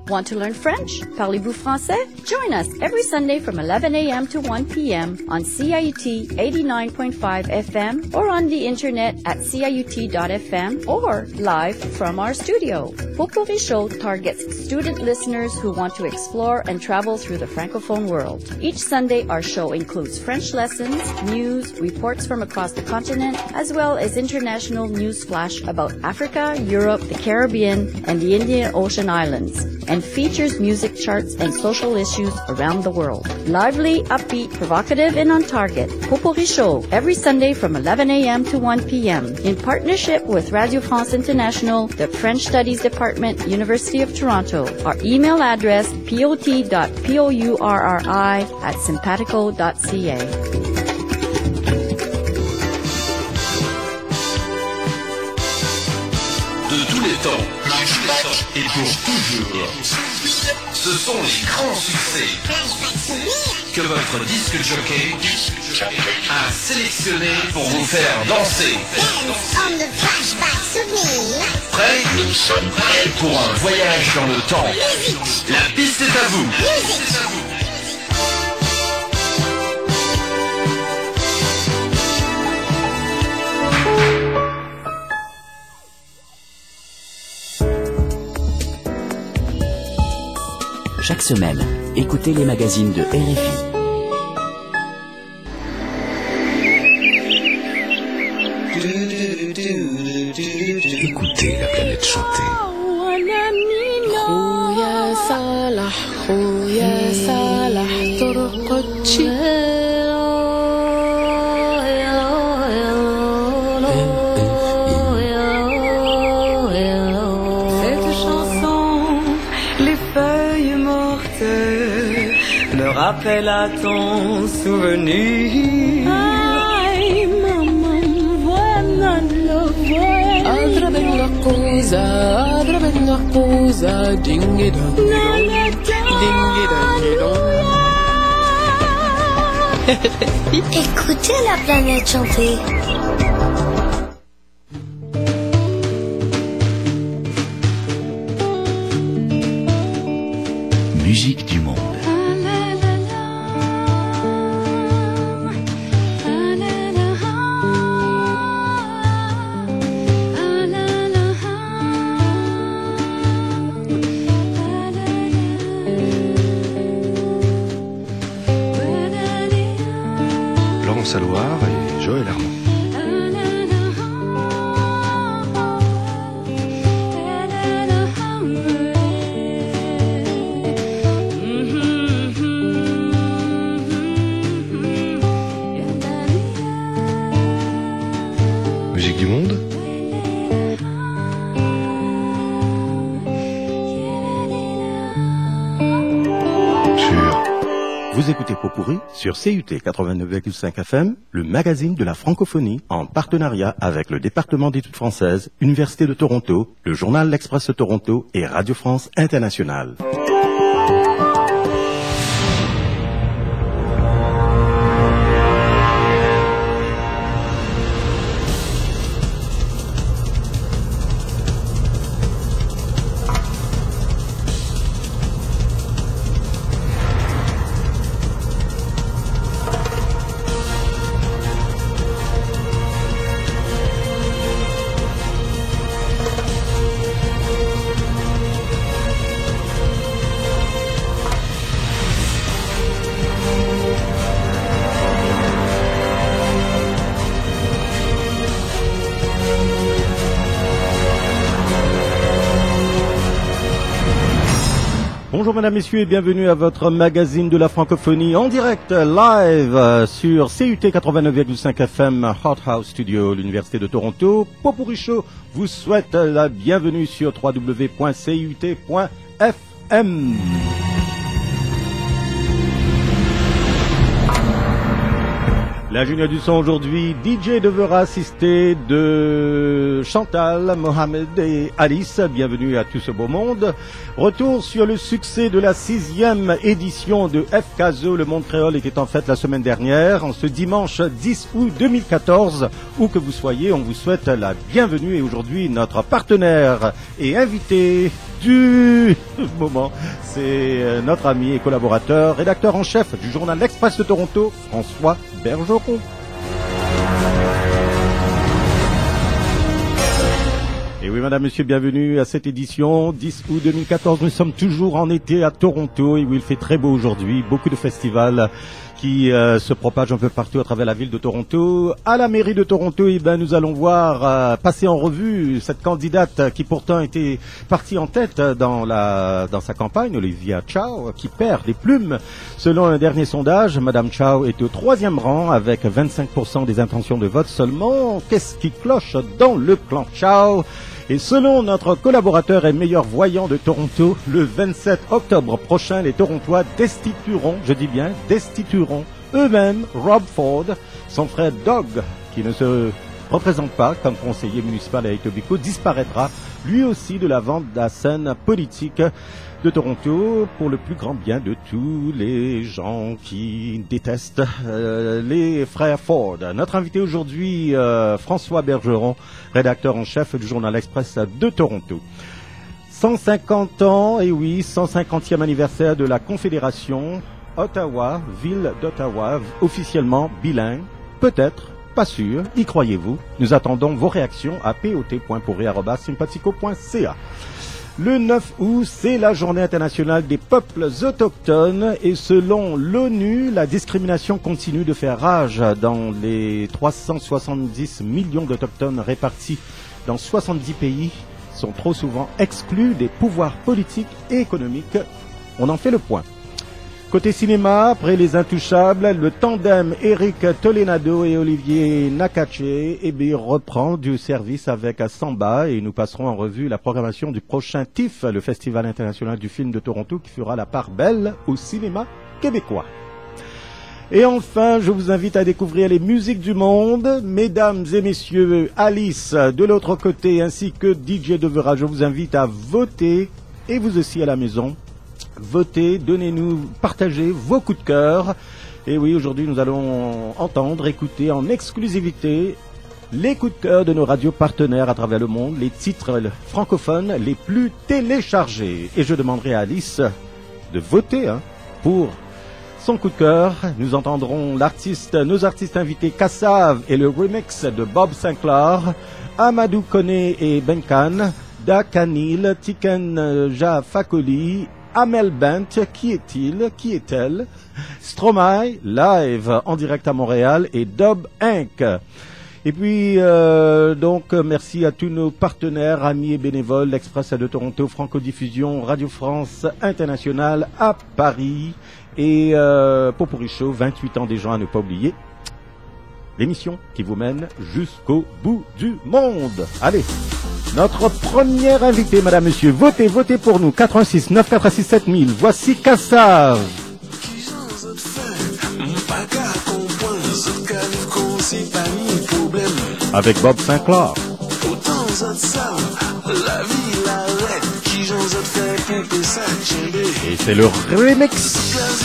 Want to learn French? Parlez-vous français? Join us every Sunday from 11 a.m. to 1 p.m. on CIUT 89.5 FM or on the internet at ciut.fm or live from our studio. Potpourri Show targets student listeners who want to explore and travel through the Francophone world. Each Sunday, our show includes French lessons, news, reports from across the continent, as well as international news flash about Africa, Europe, the Caribbean, and the Indian Ocean Islands, and features music charts and social issues around the world. Lively, upbeat, provocative, and on target. Potpourri Show, every Sunday from 11 a.m. to 1 p.m. in partnership with Radio France International, the French Studies Department, University of Toronto. Our email address, pot.pourri@simpatico.ca. De tous les temps, et pour toujours. Ce sont les grands succès que votre disque jockey a sélectionné pour vous faire danser. Prêts? Nous sommes prêts pour un voyage dans le temps. La piste est à vous. Chaque semaine, écoutez les magazines de RFI. Écoutez la planète chanter. Rappelle à ton souvenir. Ay, mamma, buona Adra bella cosa, dingy dong, dingy dong. Écoutez la planète chanter. Musique du monde. Laurence Allouard et Joël Armand. Musique du monde. Vous écoutez Potpourri sur CUT 89,5 FM, le magazine de la francophonie, en partenariat avec le département d'études françaises, Université de Toronto, le journal L'Express de Toronto et Radio France Internationale. Bonjour mesdames, messieurs et bienvenue à votre magazine de la francophonie en direct, live sur CUT 89,5 FM, Hot House Studio, l'Université de Toronto. Potpourri Show vous souhaite la bienvenue sur www.cut.fm. L'ingénieur du son aujourd'hui, DJ devra assister de Chantal, Mohamed et Alice. Bienvenue à tout ce beau monde. Retour sur le succès de la 6e édition de FCASO. Le Monde Créole était en fête la semaine dernière. En ce dimanche 10 août 2014, où que vous soyez, on vous souhaite la bienvenue. Et aujourd'hui, notre partenaire et invité du moment. C'est notre ami et collaborateur, rédacteur en chef du journal L'Express de Toronto, François Bergeron. Et oui, madame, monsieur, bienvenue à cette édition 10 août 2014. Nous sommes toujours en été à Toronto. Et oui, il fait très beau aujourd'hui. Beaucoup de festivals qui se propagent un peu partout à travers la ville de Toronto. À la mairie de Toronto, eh ben, nous allons voir passer en revue cette candidate qui pourtant était partie en tête dans sa campagne, Olivia Chow, qui perd des plumes. Selon un dernier sondage, madame Chow est au 3e rang avec 25% des intentions de vote seulement. Qu'est-ce qui cloche dans le clan Chow? Et selon notre collaborateur et meilleur voyant de Toronto, le 27 octobre prochain, les Torontois destitueront, je dis bien, destitueront eux-mêmes Rob Ford, son frère Doug, qui ne se représente pas comme conseiller municipal à Etobicoke, disparaîtra lui aussi de la vente de la scène politique de Toronto pour le plus grand bien de tous les gens qui détestent les frères Ford. Notre invité aujourd'hui, François Bergeron, rédacteur en chef du journal L'Express de Toronto. 150 ans, et oui, 150e anniversaire de la Confédération Ottawa, ville d'Ottawa, officiellement bilingue, peut-être, pas sûr, y croyez-vous? Nous attendons vos réactions à pot.pourri@sympathico.ca. Le 9 août, c'est la journée internationale des peuples autochtones et selon l'ONU, la discrimination continue de faire rage dans les 370 millions d'autochtones répartis dans 70 pays sont trop souvent exclus des pouvoirs politiques et économiques. On en fait le point. Côté cinéma, après Les Intouchables, le tandem Eric Tolenado et Olivier Nakache reprend du service avec Samba et nous passerons en revue la programmation du prochain TIFF, le Festival international du film de Toronto, qui fera la part belle au cinéma québécois. Et enfin, je vous invite à découvrir les musiques du monde. Mesdames et messieurs, Alice de l'autre côté ainsi que DJ Devera, je vous invite à voter et vous aussi à la maison. Votez, donnez-nous, partagez vos coups de cœur. Et oui, aujourd'hui, nous allons entendre, écouter en exclusivité les coups de cœur de nos radios partenaires à travers le monde, les titres francophones les plus téléchargés. Et je demanderai à Alice de voter pour son coup de cœur. Nous entendrons nos artistes invités Kassav et le remix de Bob Sinclair, Amadou Koné et Benkan, Da Kanil, Tiken Ja Fakoli, Amel Bent, qui est-il, qui est-elle, Stromae, live en direct à Montréal, et Dub Inc. Et puis, donc, merci à tous nos partenaires, amis et bénévoles, l'Express de Toronto, Franco-Diffusion, Radio France Internationale à Paris, et Popurrí Show, 28 ans des gens à ne pas oublier. L'émission qui vous mène jusqu'au bout du monde. Allez! Notre première invitée, madame, monsieur, votez pour nous, 86 946 7000. Voici Kassav. Avec Bob Sinclair. Et c'est le remix.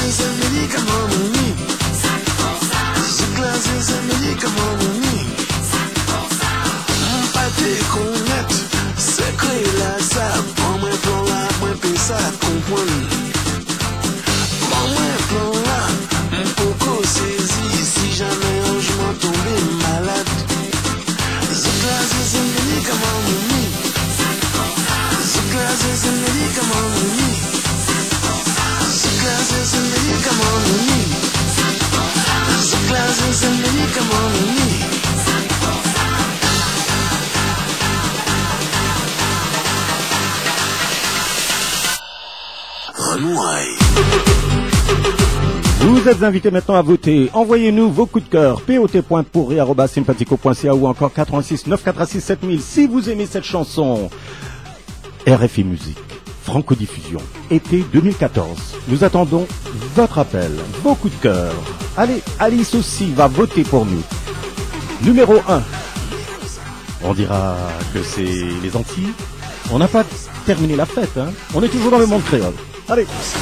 Vous êtes invités maintenant à voter. Envoyez-nous vos coups de cœur. pot.pourri@sympathico.ca ou encore 86 946 7000. Si vous aimez cette chanson, RFI Musique, Franco-Diffusion, été 2014. Nous attendons votre appel, vos coups de cœur. Allez, Alice aussi va voter pour nous. Numéro 1. On dira que c'est les Antilles. On n'a pas terminé la fête, hein. On est toujours dans le monde créole. Allez.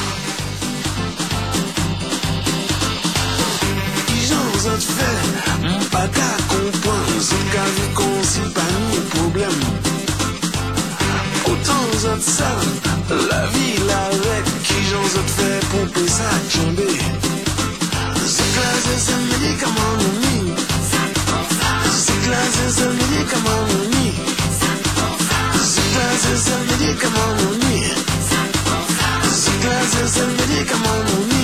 Pas qu'à comprendre, c'est qu'à nous qu'on s'y pas ni problème. Autant ça pesa chombe. Ziklas is a médicament uni. Ziklas is a médicament uni. Ziklas is a médicament uni. Ziklas is a médicament uni.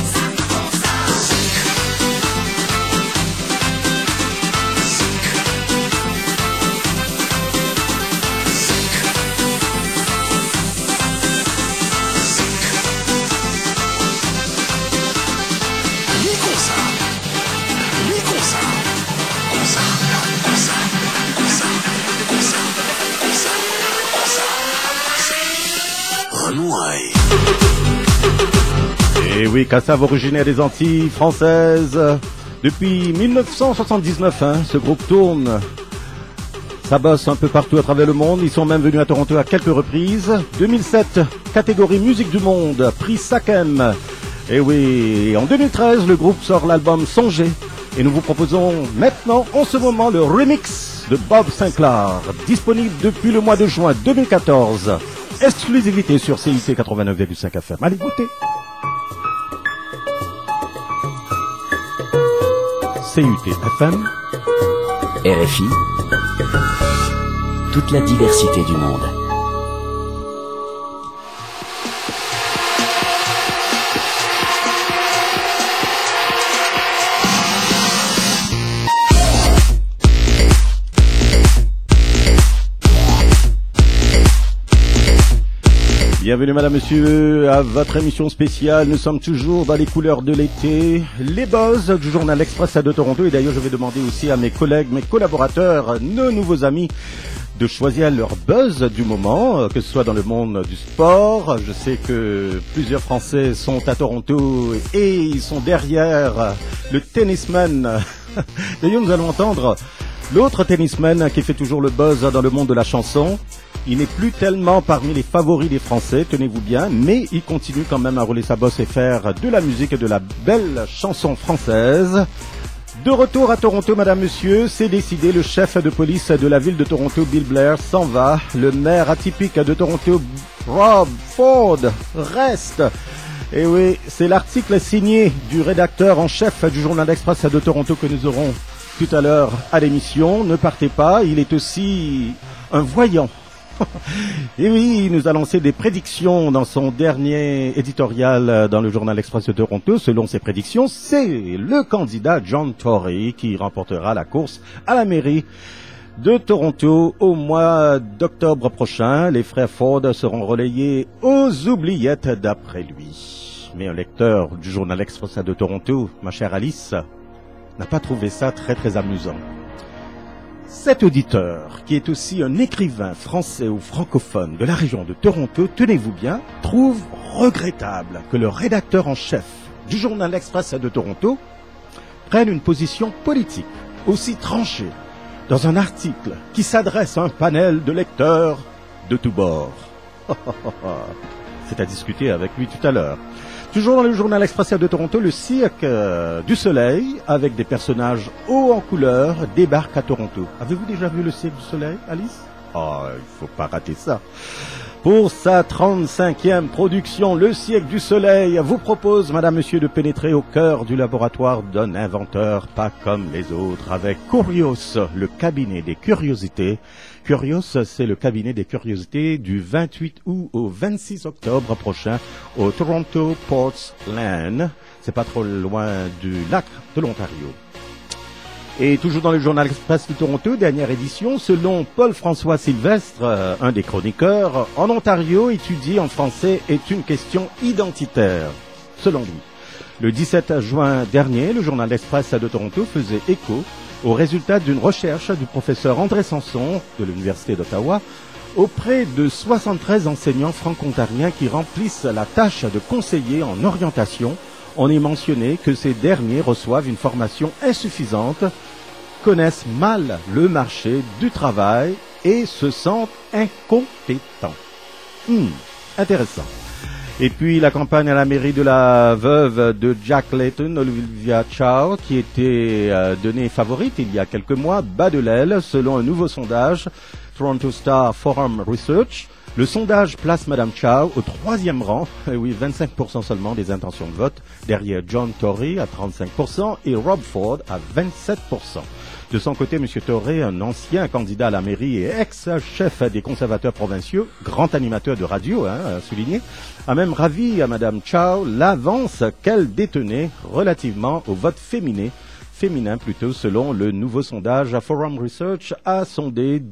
Et oui, Kassav originaire des Antilles françaises. Depuis 1979, ce groupe tourne. Ça bosse un peu partout à travers le monde. Ils sont même venus à Toronto à quelques reprises. 2007, catégorie musique du monde, prix SACEM. Et oui, en 2013, le groupe sort l'album Songer. Et nous vous proposons maintenant, en ce moment, le remix de Bob Sinclair, disponible depuis le mois de juin 2014. Exclusivité sur CIT 89,5 FM. Allez, goûtez. CUT FM. RFI. Toute la diversité du monde. Bienvenue madame, monsieur, à votre émission spéciale. Nous sommes toujours dans les couleurs de l'été. Les buzz du journal Express de Toronto. Et d'ailleurs, je vais demander aussi à mes collègues, mes collaborateurs, nos nouveaux amis, de choisir leur buzz du moment, que ce soit dans le monde du sport. Je sais que plusieurs Français sont à Toronto et ils sont derrière le tennisman. D'ailleurs, nous allons entendre l'autre tennisman qui fait toujours le buzz dans le monde de la chanson. Il n'est plus tellement parmi les favoris des Français, tenez-vous bien, mais il continue quand même à rouler sa bosse et faire de la musique et de la belle chanson française. De retour à Toronto, madame, monsieur, c'est décidé, le chef de police de la ville de Toronto, Bill Blair, s'en va. Le maire atypique de Toronto, Rob Ford, reste. Et oui, c'est l'article signé du rédacteur en chef du journal Express de Toronto que nous aurons tout à l'heure à l'émission. Ne partez pas, il est aussi un voyant. Et oui, il nous a lancé des prédictions dans son dernier éditorial dans le journal Express de Toronto. Selon ses prédictions, c'est le candidat John Tory qui remportera la course à la mairie de Toronto au mois d'octobre prochain. Les frères Ford seront relayés aux oubliettes d'après lui. Mais un lecteur du journal Express de Toronto, ma chère Alice, n'a pas trouvé ça très amusant. Cet auditeur, qui est aussi un écrivain français ou francophone de la région de Toronto, tenez-vous bien, trouve regrettable que le rédacteur en chef du journal Express de Toronto prenne une position politique aussi tranchée dans un article qui s'adresse à un panel de lecteurs de tous bords. C'est à discuter avec lui tout à l'heure. Toujours dans le journal Express de Toronto, le cirque du Soleil, avec des personnages hauts en couleur, débarque à Toronto. Avez-vous déjà vu le cirque du Soleil, Alice? Oh, il faut pas rater ça. Pour sa 35e production, le cirque du Soleil vous propose, madame, monsieur, de pénétrer au cœur du laboratoire d'un inventeur pas comme les autres, avec Curios, le cabinet des curiosités. Curios, c'est le cabinet des curiosités du 28 août au 26 octobre prochain au Toronto Portsland. C'est pas trop loin du lac de l'Ontario. Et toujours dans le journal Express de Toronto, dernière édition, selon Paul-François Sylvestre, un des chroniqueurs, en Ontario, étudier en français est une question identitaire, selon lui. Le 17 juin dernier, le journal Express de Toronto faisait écho aux résultats d'une recherche du professeur André Sanson de l'Université d'Ottawa auprès de 73 enseignants franco-ontariens qui remplissent la tâche de conseiller en orientation. On est mentionné que ces derniers reçoivent une formation insuffisante, connaissent mal le marché du travail et se sentent incompétents. Intéressant. Et puis la campagne à la mairie de la veuve de Jack Layton, Olivia Chow, qui était donnée favorite il y a quelques mois, bat de l'aile selon un nouveau sondage Toronto Star Forum Research. Le sondage place Madame Chow au 3e rang, oui, 25% seulement des intentions de vote, derrière John Tory à 35% et Rob Ford à 27%. De son côté, M. Tory, un ancien candidat à la mairie et ex-chef des conservateurs provinciaux, grand animateur de radio, souligné, a même ravi à Mme Chow l'avance qu'elle détenait relativement au vote féminin selon le nouveau sondage Forum Research a sondé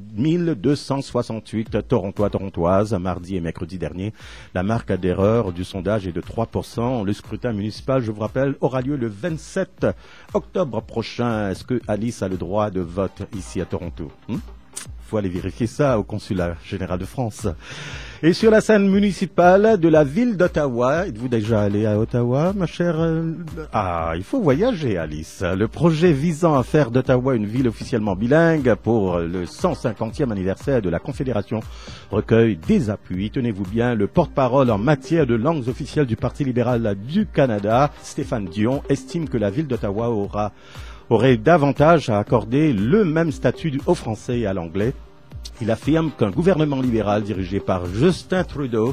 1268 Torontoises mardi et mercredi dernier. La marque d'erreur du sondage est de 3%. Le scrutin municipal, je vous rappelle, aura lieu le 27 octobre prochain. Est-ce que Alice a le droit de vote ici à Toronto? Faut aller vérifier ça au consulat général de France. Et sur la scène municipale de la ville d'Ottawa, êtes-vous déjà allé à Ottawa, ma chère? Il faut voyager, Alice. Le projet visant à faire d'Ottawa une ville officiellement bilingue pour le 150e anniversaire de la Confédération recueille des appuis. Tenez-vous bien, le porte-parole en matière de langues officielles du Parti libéral du Canada, Stéphane Dion, estime que la ville d'Ottawa aurait davantage à accorder le même statut au français et à l'anglais. Il affirme qu'un gouvernement libéral dirigé par Justin Trudeau,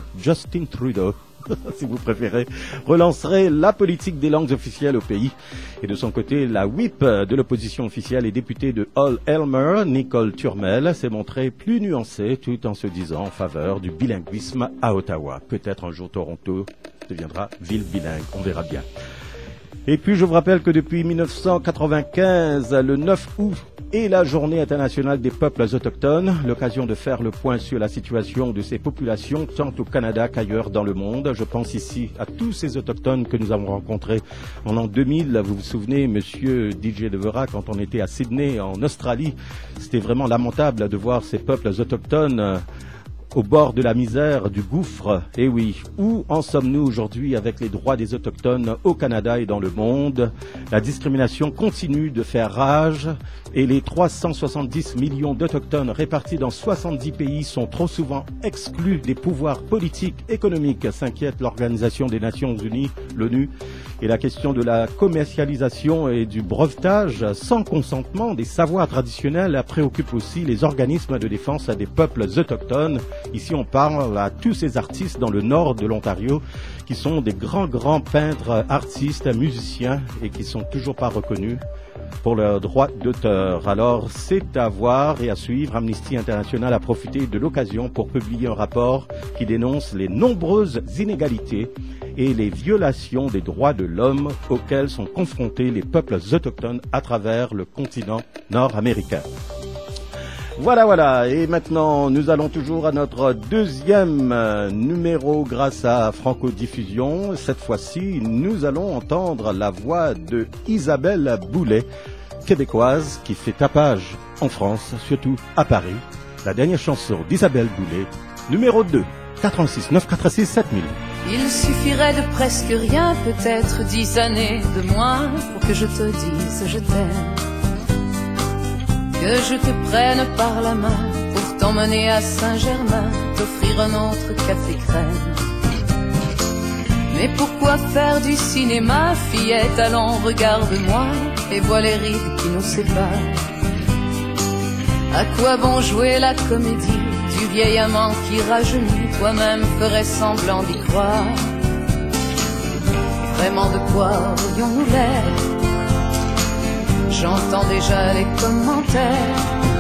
si vous préférez, relancerait la politique des langues officielles au pays. Et de son côté, la whip de l'opposition officielle et députée de Hull-Elmer, Nicole Turmel, s'est montrée plus nuancée tout en se disant en faveur du bilinguisme à Ottawa. Peut-être un jour Toronto deviendra ville bilingue, on verra bien. Et puis je vous rappelle que depuis 1995, le 9 août est la journée internationale des peuples autochtones, l'occasion de faire le point sur la situation de ces populations tant au Canada qu'ailleurs dans le monde. Je pense ici à tous ces autochtones que nous avons rencontrés en l'an 2000. Vous vous souvenez, monsieur DJ Devera, quand on était à Sydney, en Australie, c'était vraiment lamentable de voir ces peuples autochtones au bord de la misère, du gouffre. Et oui, où en sommes-nous aujourd'hui avec les droits des autochtones au Canada et dans le monde? La discrimination continue de faire rage et les 370 millions d'autochtones répartis dans 70 pays sont trop souvent exclus des pouvoirs politiques, économiques, s'inquiète l'Organisation des Nations Unies, l'ONU. Et la question de la commercialisation et du brevetage sans consentement des savoirs traditionnels préoccupe aussi les organismes de défense des peuples autochtones. Ici, on parle à tous ces artistes dans le nord de l'Ontario qui sont des grands peintres, artistes, musiciens et qui sont toujours pas reconnus pour leurs droits d'auteur. Alors, c'est à voir et à suivre. Amnesty International a profité de l'occasion pour publier un rapport qui dénonce les nombreuses inégalités et les violations des droits de l'homme auxquelles sont confrontés les peuples autochtones à travers le continent nord-américain. Voilà. Et maintenant, nous allons toujours à notre deuxième numéro grâce à Franco Diffusion. Cette fois-ci, nous allons entendre la voix de Isabelle Boulay, québécoise, qui fait tapage en France, surtout à Paris. La dernière chanson d'Isabelle Boulay, numéro 2, 86 946 7000. Il suffirait de presque rien, peut-être 10 années de moins, pour que je te dise je t'aime. Que je te prenne par la main pour t'emmener à Saint-Germain, t'offrir un autre café crème. Mais pourquoi faire du cinéma, fillette, allons regarde-moi et vois les rides qui nous séparent. À quoi bon jouer la comédie du vieil amant qui rajeunit, toi-même ferais semblant d'y croire. Vraiment de quoi aurions-nous l'air? J'entends déjà les commentaires.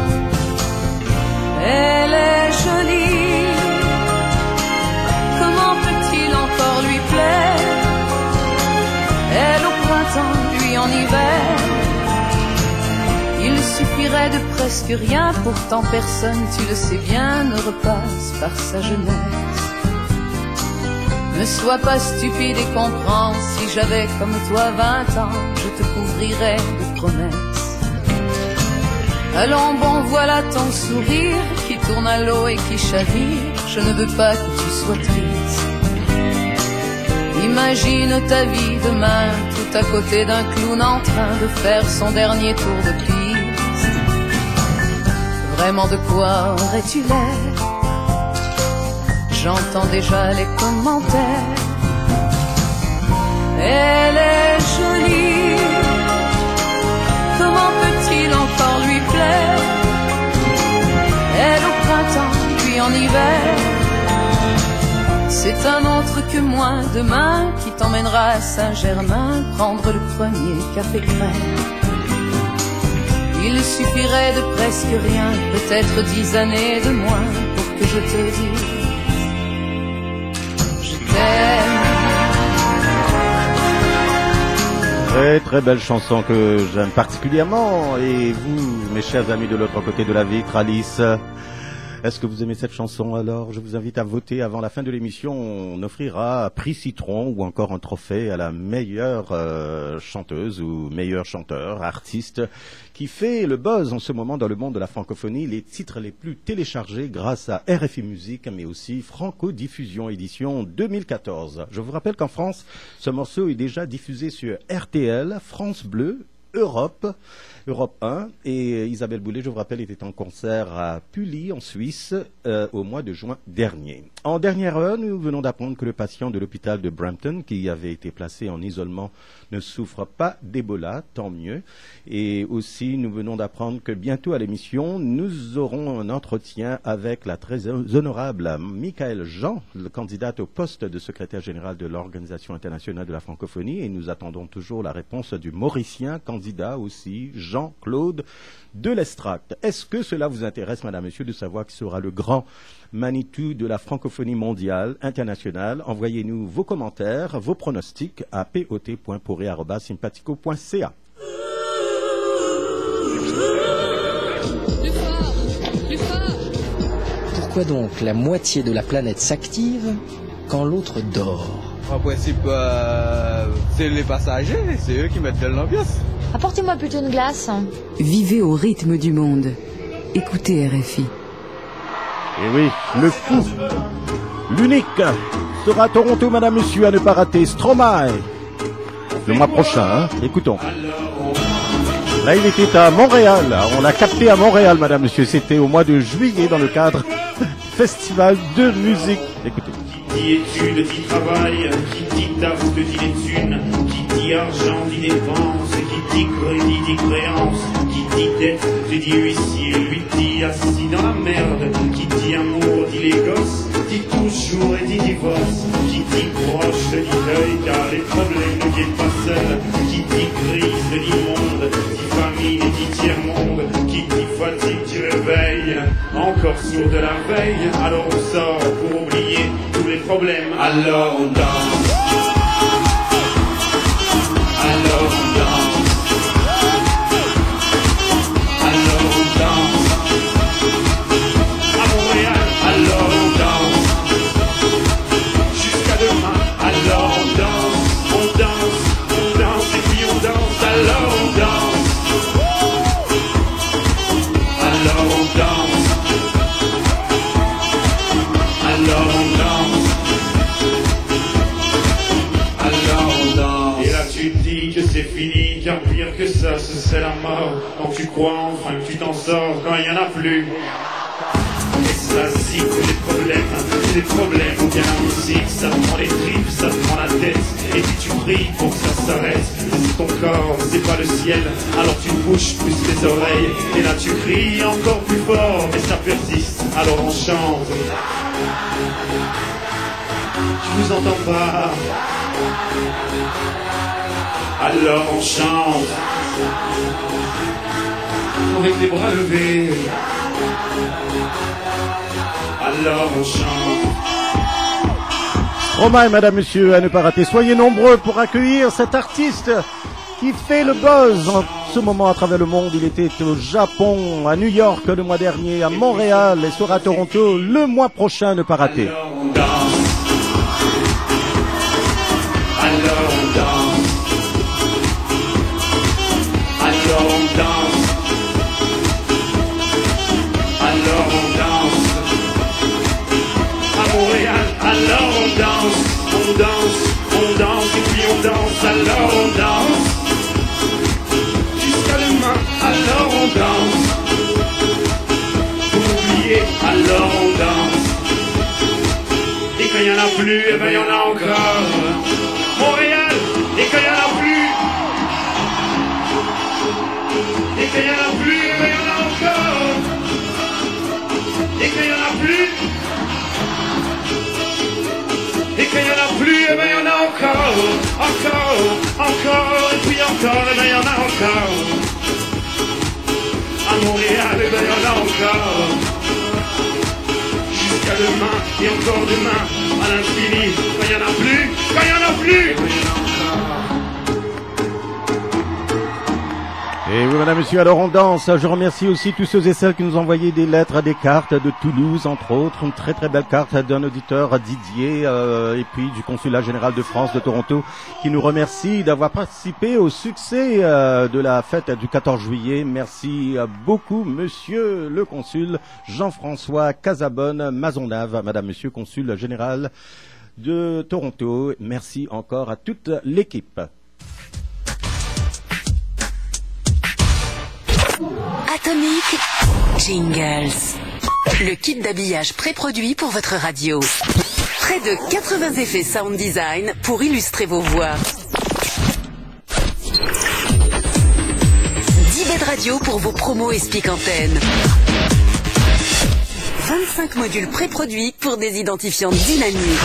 Elle est jolie, comment peut-il encore lui plaire? Elle au printemps, lui en hiver. Il suffirait de presque rien, pourtant personne, tu le sais bien, ne repasse par sa jeunesse. Ne sois pas stupide et comprends, si j'avais comme toi 20 ans, je te couvrirais de promesses. Allons bon, voilà ton sourire qui tourne à l'eau et qui chavire, je ne veux pas que tu sois triste. Imagine ta vie demain, tout à côté d'un clown en train de faire son dernier tour de piste. Vraiment de quoi aurais-tu l'air? J'entends déjà les commentaires. Elle est jolie, comment peut-il encore lui plaire? Elle au printemps, lui en hiver. C'est un autre que moi demain qui t'emmènera à Saint-Germain prendre le premier café crème. Il suffirait de presque rien, peut-être 10 années de moins pour que je te dise je t'aime. Très très belle chanson que j'aime particulièrement. Et vous, mes chers amis de l'autre côté de la vitre, Alice, est-ce que vous aimez cette chanson? Alors je vous invite à voter avant la fin de l'émission. On offrira prix citron ou encore un trophée à la meilleure chanteuse ou meilleur chanteur, artiste qui fait le buzz en ce moment dans le monde de la francophonie, les titres les plus téléchargés grâce à RFI Musique, mais aussi Franco Diffusion édition 2014. Je vous rappelle qu'en France, ce morceau est déjà diffusé sur RTL, France Bleu, Europe 1, et Isabelle Boulay, je vous rappelle, était en concert à Pully en Suisse au mois de juin dernier. En dernière heure, nous venons d'apprendre que le patient de l'hôpital de Brampton, qui avait été placé en isolement, ne souffre pas d'Ebola, tant mieux. Et aussi, nous venons d'apprendre que bientôt à l'émission, nous aurons un entretien avec la très honorable Michaëlle Jean, le candidate au poste de secrétaire général de l'Organisation internationale de la francophonie, et nous attendons toujours la réponse du Mauricien, candidat aussi, Jean-Claude de l'Estract. Est-ce que cela vous intéresse, madame, monsieur, de savoir qui sera le grand Manitou de la francophonie mondiale, internationale? Envoyez-nous vos commentaires, vos pronostics à pot.pourri@simpatico.ca. Pourquoi donc la moitié de la planète s'active quand l'autre dort? En principe, c'est les passagers, c'est eux qui mettent de l'ambiance. Apportez-moi plutôt une glace. Vivez au rythme du monde. Écoutez RFI. Et oui, le fou, l'unique, sera à Toronto, madame, monsieur, à ne pas rater. Stromae, le mois prochain, hein. Écoutons. Là, il était à Montréal. On l'a capté à Montréal, madame, monsieur. C'était au mois de juillet dans le cadre festival de musique. Écoutez. Qui dit études, dit travail, qui dit taf, te dit les thunes, qui dit argent, dit dépense, qui dit crédit, dit créance, qui dit dette, te dit huissier, lui dit assis dans la merde, qui dit amour, dit les gosses, dit toujours et dit divorce, qui dit proche, dit deuil, car les problèmes ne viennent pas seuls, qui dit crise, dit monde, dit famine et dit tiers-monde, qui dit fatigue, dit réveil, encore sourd de la veille, alors on sort pour oublier tous les problèmes, alors on danse, alors on danse, alors on danse, à Montréal, alors on danse, jusqu'à demain, alors on danse, et puis on danse, alors on danse, alors on danse, alors on danse. Et là tu te dis que c'est fini, car pire que ça, ce serait la mort. Quand tu crois enfin que tu t'en sors, quand il n'y en a plus. Et ça c'est que les problèmes, bien la musique, ça te prend les tripes, ça te prend la tête. Et puis tu pries pour que ça s'arrête. C'est ton corps, c'est pas le ciel, alors tu bouges plus les oreilles. Et là tu cries encore plus fort, mais ça persiste, alors on chante. Je vous entends pas. Alors on chante avec les bras levés. Alors on chante. Romain, madame, monsieur, à ne pas rater. Soyez nombreux pour accueillir cet artiste qui fait le buzz en ce moment à travers le monde. Il était au Japon, à New York le mois dernier, à Montréal et sera à Toronto le mois prochain, à ne pas rater. Alors on danse. Alors on danse. Alors on danse. Alors on danse. À Montréal, alors on danse. On danse, et puis on danse. Alors on danse. Jusqu'à demain, alors on danse. Pour oublier, alors on danse. Et quand il n'y en a plus, eh ben il y en a encore. Montréal, et quand il n'y en a plus. Et quand il n'y en a plus, eh ben il y en a encore. Et quand il n'y en a plus. Et quand il n'y en a plus, eh ben il y en a encore, et puis encore, eh ben il y en a encore. À Montréal, eh ben il y en a encore. Jusqu'à demain, et encore demain, à l'infini. Quand il n'y en a plus, quand il n'y en a plus, eh ben il y en a encore. Et oui, madame, monsieur, alors on danse. Je remercie aussi tous ceux et celles qui nous ont envoyé des lettres, des cartes de Toulouse, entre autres. Une très très belle carte d'un auditeur, Didier, et puis du Consulat général de France de Toronto, qui nous remercie d'avoir participé au succès de la fête du 14 juillet. Merci beaucoup, monsieur le consul Jean-François Casabonne Mazonnave, madame, monsieur, consul général de Toronto. Merci encore à toute l'équipe. Atomic Jingles. Le kit d'habillage pré-produit pour votre radio. Près de 80 effets sound design pour illustrer vos voix. 10 baies de radio pour vos promos et speak antennes. 25 modules pré-produits pour des identifiants dynamiques.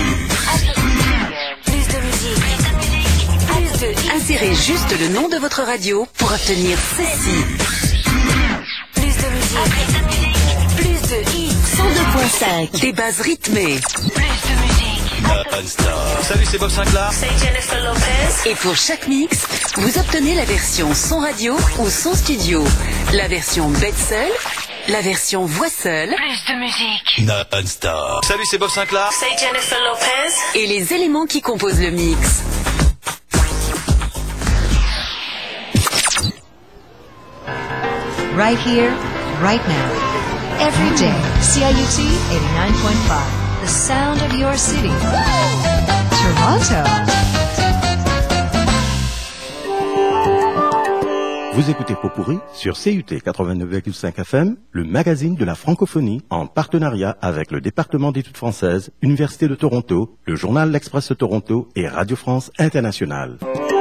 Plus de musique. Insérez juste le nom de votre radio pour obtenir ceci. Plus de musique. Plus de hits. 102.5. Des bases rythmées. Plus de musique. Salut, c'est Bob Sinclair. C'est Jennifer Lopez. Et pour chaque mix, vous obtenez la version son radio ou son studio. La version bête seule. La version voix seule. Plus de musique. Non-stop. Salut, c'est Bob Sinclair. C'est Jennifer Lopez. Et les éléments qui composent le mix. Right here, right now. Every day, CIUT 89.5. The sound of your city. Toronto. Vous écoutez Popurri sur CUT 89,5 FM, le magazine de la francophonie, en partenariat avec le département d'études françaises, Université de Toronto, le journal L'Express de Toronto et Radio France Internationale.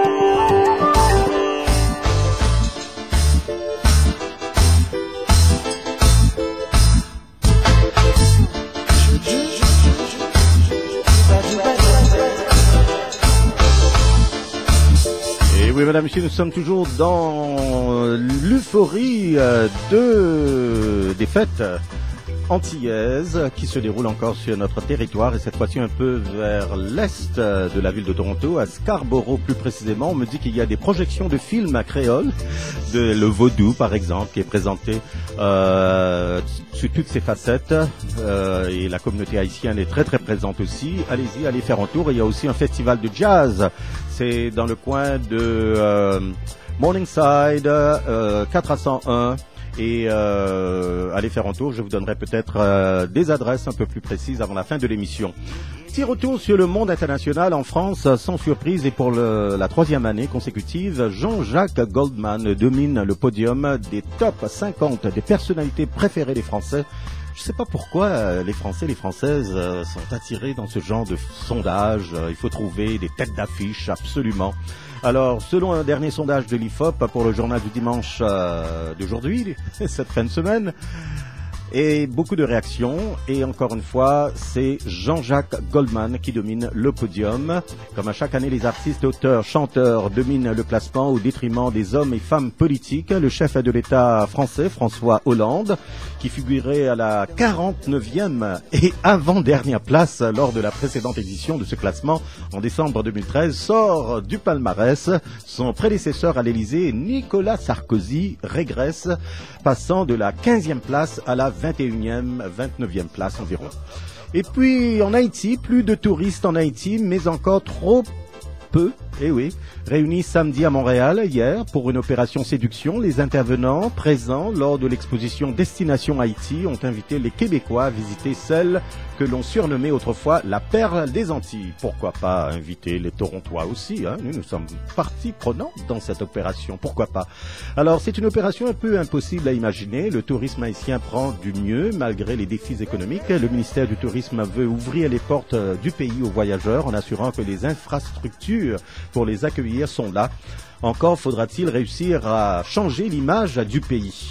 Oui, madame, monsieur, nous sommes toujours dans l'euphorie des fêtes antillaises qui se déroulent encore sur notre territoire et cette fois-ci un peu vers l'est de la ville de Toronto, à Scarborough plus précisément. On me dit qu'il y a des projections de films à créole, le vaudou par exemple, qui est présenté sous toutes ses facettes et la communauté haïtienne est très très présente aussi. Allez-y, allez faire un tour. Il y a aussi un festival de jazz. C'est dans le coin de Morningside, 4 à 101. Et allez faire un tour, je vous donnerai peut-être des adresses un peu plus précises avant la fin de l'émission. Petit retour sur le monde international en France, sans surprise et pour la troisième année consécutive, Jean-Jacques Goldman domine le podium des top 50 des personnalités préférées des Français. Je ne sais pas pourquoi les Français, les Françaises sont attirés dans ce genre de sondage. Il faut trouver des têtes d'affiche, absolument. Alors, selon un dernier sondage de l'IFOP pour le journal du dimanche d'aujourd'hui, cette fin de semaine, et beaucoup de réactions. Et encore une fois, c'est Jean-Jacques Goldman qui domine le podium. Comme à chaque année, les artistes, auteurs, chanteurs dominent le classement au détriment des hommes et femmes politiques. Le chef de l'État français, François Hollande, qui figurait à la 49e et avant-dernière place lors de la précédente édition de ce classement en décembre 2013, sort du palmarès. Son prédécesseur à l'Élysée, Nicolas Sarkozy, régresse, passant de la 15e place à la 21e, 29e place environ. Et puis en Haïti, plus de touristes en Haïti, mais encore trop peu, réunis samedi à Montréal hier pour une opération séduction. Les intervenants présents lors de l'exposition Destination Haïti ont invité les Québécois à visiter celle que l'on surnommait autrefois la perle des Antilles. Pourquoi pas inviter les Torontois aussi, hein? Nous sommes partie prenante dans cette opération, pourquoi pas. Alors c'est une opération un peu impossible à imaginer. Le tourisme haïtien prend du mieux malgré les défis économiques. Le ministère du Tourisme veut ouvrir les portes du pays aux voyageurs en assurant que les infrastructures pour les accueillir sont là. Encore faudra-t-il réussir à changer l'image du pays.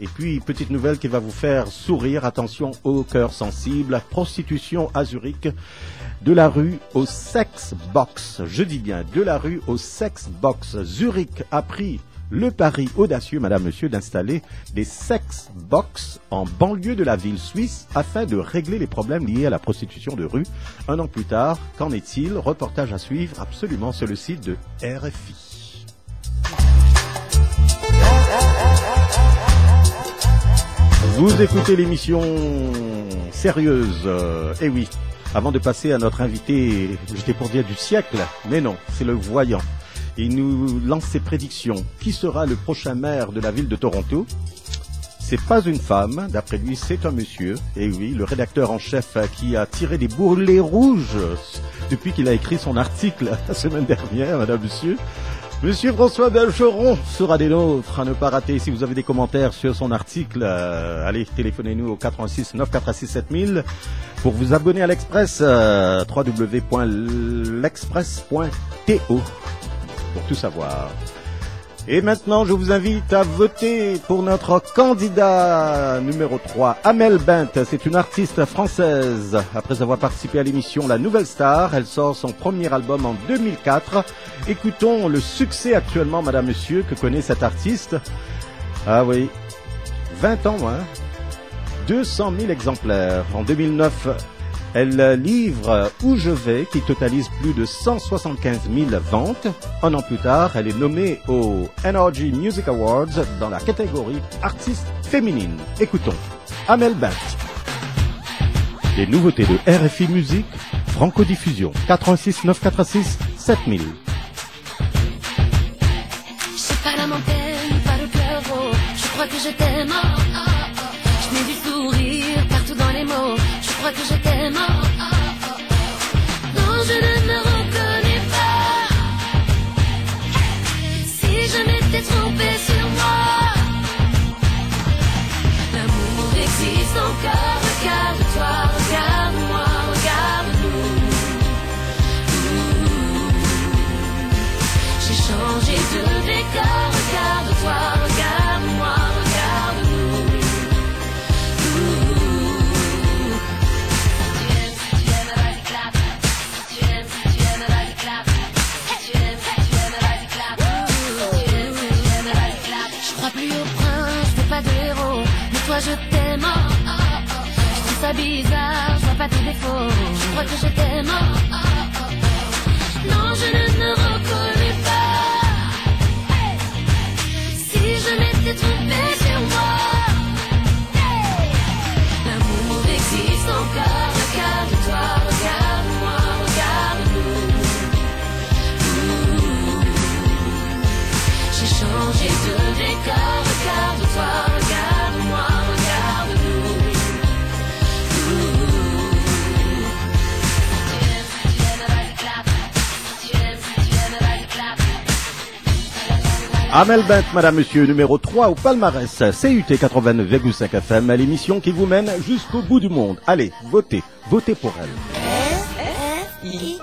Et puis, petite nouvelle qui va vous faire sourire, attention au cœur sensible, prostitution à Zurich, de la rue au sex box. Je dis bien, de la rue au sex box. Zurich a pris le pari audacieux, madame, monsieur, d'installer des sex box en banlieue de la ville suisse afin de régler les problèmes liés à la prostitution de rue. Un an plus tard, qu'en est-il? Reportage à suivre absolument sur le site de RFI. Vous écoutez l'émission sérieuse, eh oui. Avant de passer à notre invité, j'étais pour dire du siècle, mais non, c'est le voyant. Il nous lance ses prédictions. Qui sera le prochain maire de la ville de Toronto? C'est pas une femme, d'après lui, c'est un monsieur. Et oui, le rédacteur en chef qui a tiré des bourrelets rouges depuis qu'il a écrit son article la semaine dernière, madame, monsieur. Monsieur François Bergeron sera des nôtres à ne pas rater. Si vous avez des commentaires sur son article, allez, téléphonez-nous au 86 946 7000 pour vous abonner à l'Express, www.l'express.to pour tout savoir. Et maintenant, je vous invite à voter pour notre candidat numéro 3, Amel Bent. C'est une artiste française. Après avoir participé à l'émission La Nouvelle Star, elle sort son premier album en 2004. Écoutons le succès actuellement, madame, monsieur, que connaît cette artiste. Ah oui, 20 ans, hein, 200 000 exemplaires. En 2009, elle livre Où je vais, qui totalise plus de 175 000 ventes. Un an plus tard, elle est nommée aux NRJ Music Awards dans la catégorie artiste féminine. Écoutons Amel Bent. Les nouveautés de RFI Musique, Franco-Diffusion, 86 946 7000. C'est pas la montagne, pas le cœur gros. Je crois que je t'aime. Je mets du sourire partout dans les mots. Je crois que je t'aime. Non, je ne me reconnais pas. Si je m'étais trompée sur moi. L'amour existe encore. Regarde-toi, regarde-moi, regarde-nous. J'ai changé de décor. Regarde-toi, regarde-moi, regarde-nous. Pas de héros, mais toi je t'aime. Je trouve ça bizarre, je vois pas tes défauts. Je crois que je t'aime. Non, je ne me reconnais pas. Si je m'étais trompée sur moi. L'amour existe encore. Regarde-toi, regarde-moi, regarde-nous. J'ai changé de décor. Regarde-toi, regarde-moi, regarde-nous. Amel Bent, madame, monsieur, numéro 3 au palmarès, CUT 89,5 FM, l'émission qui vous mène jusqu'au bout du monde. Allez, votez, votez pour elle. RFI.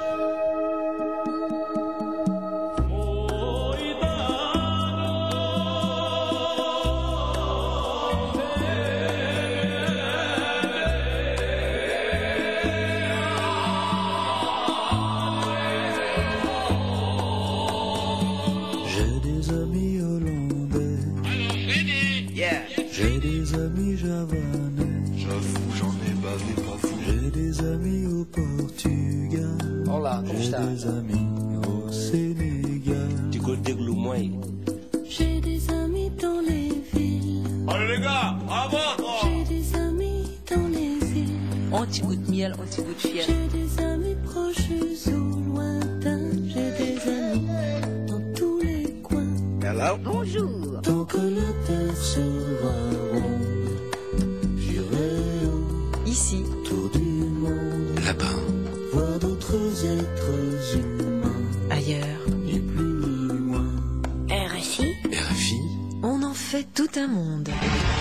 J'ai des amis javanais. J'avoue, j'en ai bavé pas fou. J'ai des amis au Portugal. Olá, como está? J'ai des amis au Sénégal. Du côté Gloumoy. J'ai des amis dans les villes. Allez les gars, bravo! J'ai des amis dans les îles. Un petit goût de miel, un petit goût de fiel. J'ai des amis proches ou lointains. J'ai des amis dans tous les coins. Hello? Bonjour. Tant que la terre sera ronde, j'irai ici, autour du monde. Là-bas. Voir d'autres êtres humains. ailleurs. Ni plus ni moins. RFI. RFI. On en fait tout un monde.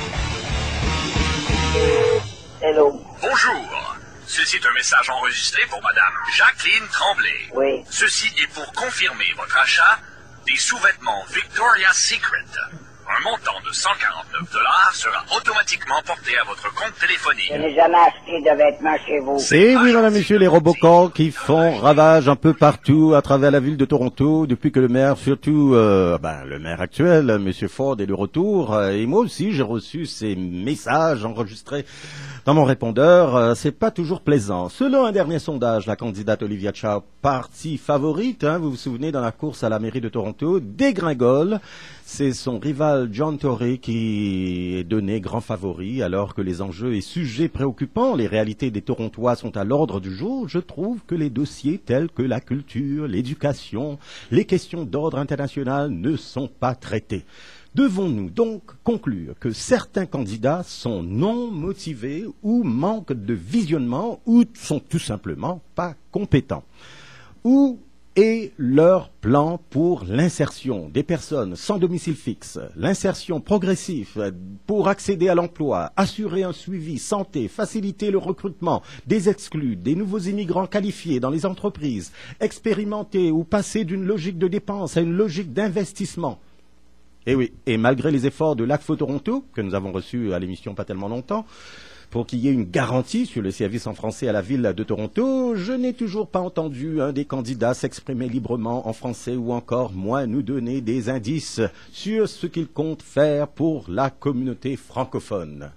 Hello. Bonjour. Ceci est un message enregistré pour Madame Jacqueline Tremblay. Oui. Ceci est pour confirmer votre achat des sous-vêtements Victoria's Secret. Un montant de $149 sera automatiquement porté à votre compte téléphonique. Je n'ai jamais acheté de vêtements chez vous. C'est oui, madame, messieurs, les Robocalls qui font ravage un peu partout à travers la ville de Toronto depuis que le maire, surtout le maire actuel, monsieur Ford, est de retour. Et moi aussi, j'ai reçu ces messages enregistrés dans mon répondeur. C'est pas toujours plaisant. Selon un dernier sondage, la candidate Olivia Chow, partie favorite, vous vous souvenez, dans la course à la mairie de Toronto, dégringole. C'est son rival John Tory qui est donné grand favori, alors que les enjeux et sujets préoccupants, les réalités des Torontois sont à l'ordre du jour. Je trouve que les dossiers tels que la culture, l'éducation, les questions d'ordre international ne sont pas traités. Devons-nous donc conclure que certains candidats sont non motivés ou manquent de visionnement ou sont tout simplement pas compétents? Où est leur plan pour l'insertion des personnes sans domicile fixe, l'insertion progressive pour accéder à l'emploi, assurer un suivi santé, faciliter le recrutement des exclus, des nouveaux immigrants qualifiés dans les entreprises, expérimenter ou passer d'une logique de dépense à une logique d'investissement? Et oui, et malgré les efforts de l'ACFO Toronto, que nous avons reçus à l'émission pas tellement longtemps, pour qu'il y ait une garantie sur le service en français à la ville de Toronto, je n'ai toujours pas entendu un des candidats s'exprimer librement en français ou encore, moi, nous donner des indices sur ce qu'il compte faire pour la communauté francophone.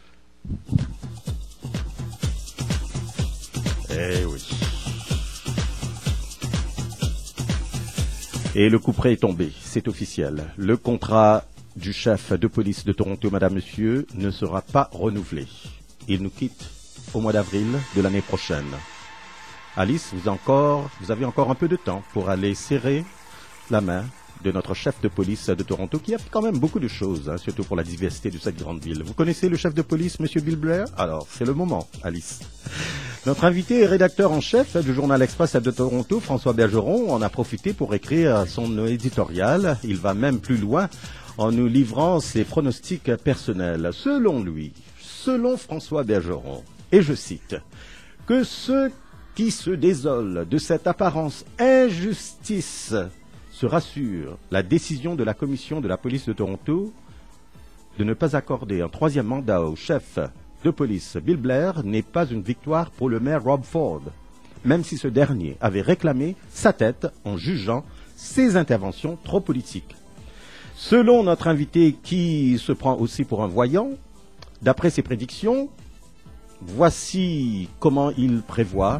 Eh oui. Et le coup près est tombé, c'est officiel. Le contrat du chef de police de Toronto, madame, monsieur, ne sera pas renouvelé. Il nous quitte au mois d'avril de l'année prochaine. Alice, vous avez encore un peu de temps pour aller serrer la main de notre chef de police de Toronto, qui a fait quand même beaucoup de choses, surtout pour la diversité de cette grande ville. Vous connaissez le chef de police, monsieur Bill Blair? Alors, c'est le moment, Alice. Notre invité est rédacteur en chef du journal Express de Toronto, François Bergeron, en a profité pour écrire son éditorial. Il va même plus loin en nous livrant ses pronostics personnels. Selon François Bergeron, et je cite, que ceux qui se désolent de cette apparence injustice se rassurent, la décision de la commission de la police de Toronto de ne pas accorder un troisième mandat au chef de police Bill Blair n'est pas une victoire pour le maire Rob Ford, même si ce dernier avait réclamé sa tête en jugeant ses interventions trop politiques. Selon notre invité qui se prend aussi pour un voyant, d'après ses prédictions, voici comment il prévoit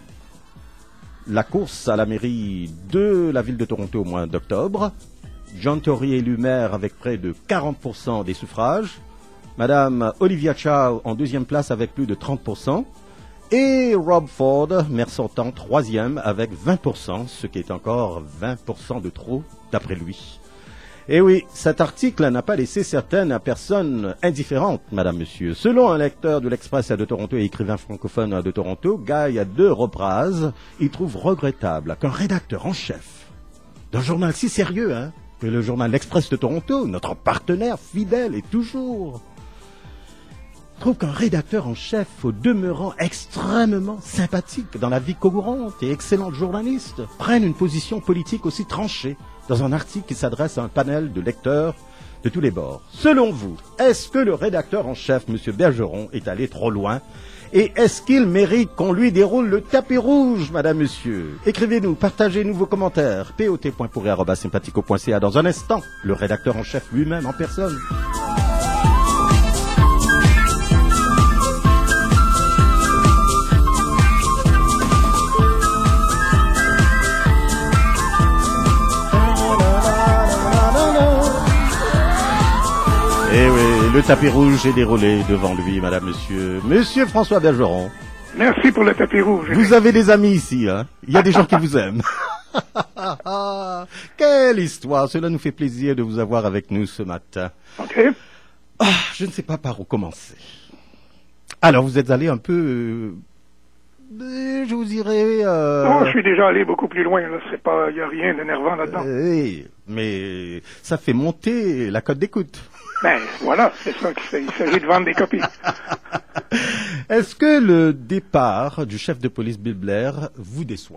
la course à la mairie de la ville de Toronto au mois d'octobre. John Tory élu maire avec près de 40% des suffrages. Madame Olivia Chow en deuxième place avec plus de 30%. Et Rob Ford, maire sortant, troisième avec 20%, ce qui est encore 20% de trop d'après lui. Et oui, cet article n'a pas laissé certaines personnes indifférentes, madame, monsieur. Selon un lecteur de l'Express de Toronto et écrivain francophone de Toronto, Guy de Robraz, il trouve regrettable qu'un rédacteur en chef d'un journal si sérieux, que le journal L'Express de Toronto, notre partenaire fidèle et toujours, trouve qu'un rédacteur en chef, au demeurant extrêmement sympathique dans la vie courante et excellent journaliste, prenne une position politique aussi tranchée dans un article qui s'adresse à un panel de lecteurs de tous les bords. Selon vous, est-ce que le rédacteur en chef, M. Bergeron, est allé trop loin? Et est-ce qu'il mérite qu'on lui déroule le tapis rouge, madame, monsieur? Écrivez-nous, partagez-nous vos commentaires. pot.pourri@sympathico.ca. Dans un instant, le rédacteur en chef lui-même en personne. Eh oui, le tapis rouge est déroulé devant lui, madame, monsieur. Monsieur François Bergeron. Merci pour le tapis rouge. Vous avez des amis ici, Il y a des gens qui vous aiment. Quelle histoire. Cela nous fait plaisir de vous avoir avec nous ce matin. Ok. Je ne sais pas par où commencer. Alors, vous êtes allé un peu... je vous dirais... Non, je suis déjà allé beaucoup plus loin, là. C'est pas... Il n'y a rien d'énervant là-dedans. Oui, mais ça fait monter la cote d'écoute. Ben, voilà, c'est ça qu'il fait. Il s'agit de vendre des copies. Est-ce que le départ du chef de police Bill Blair vous déçoit?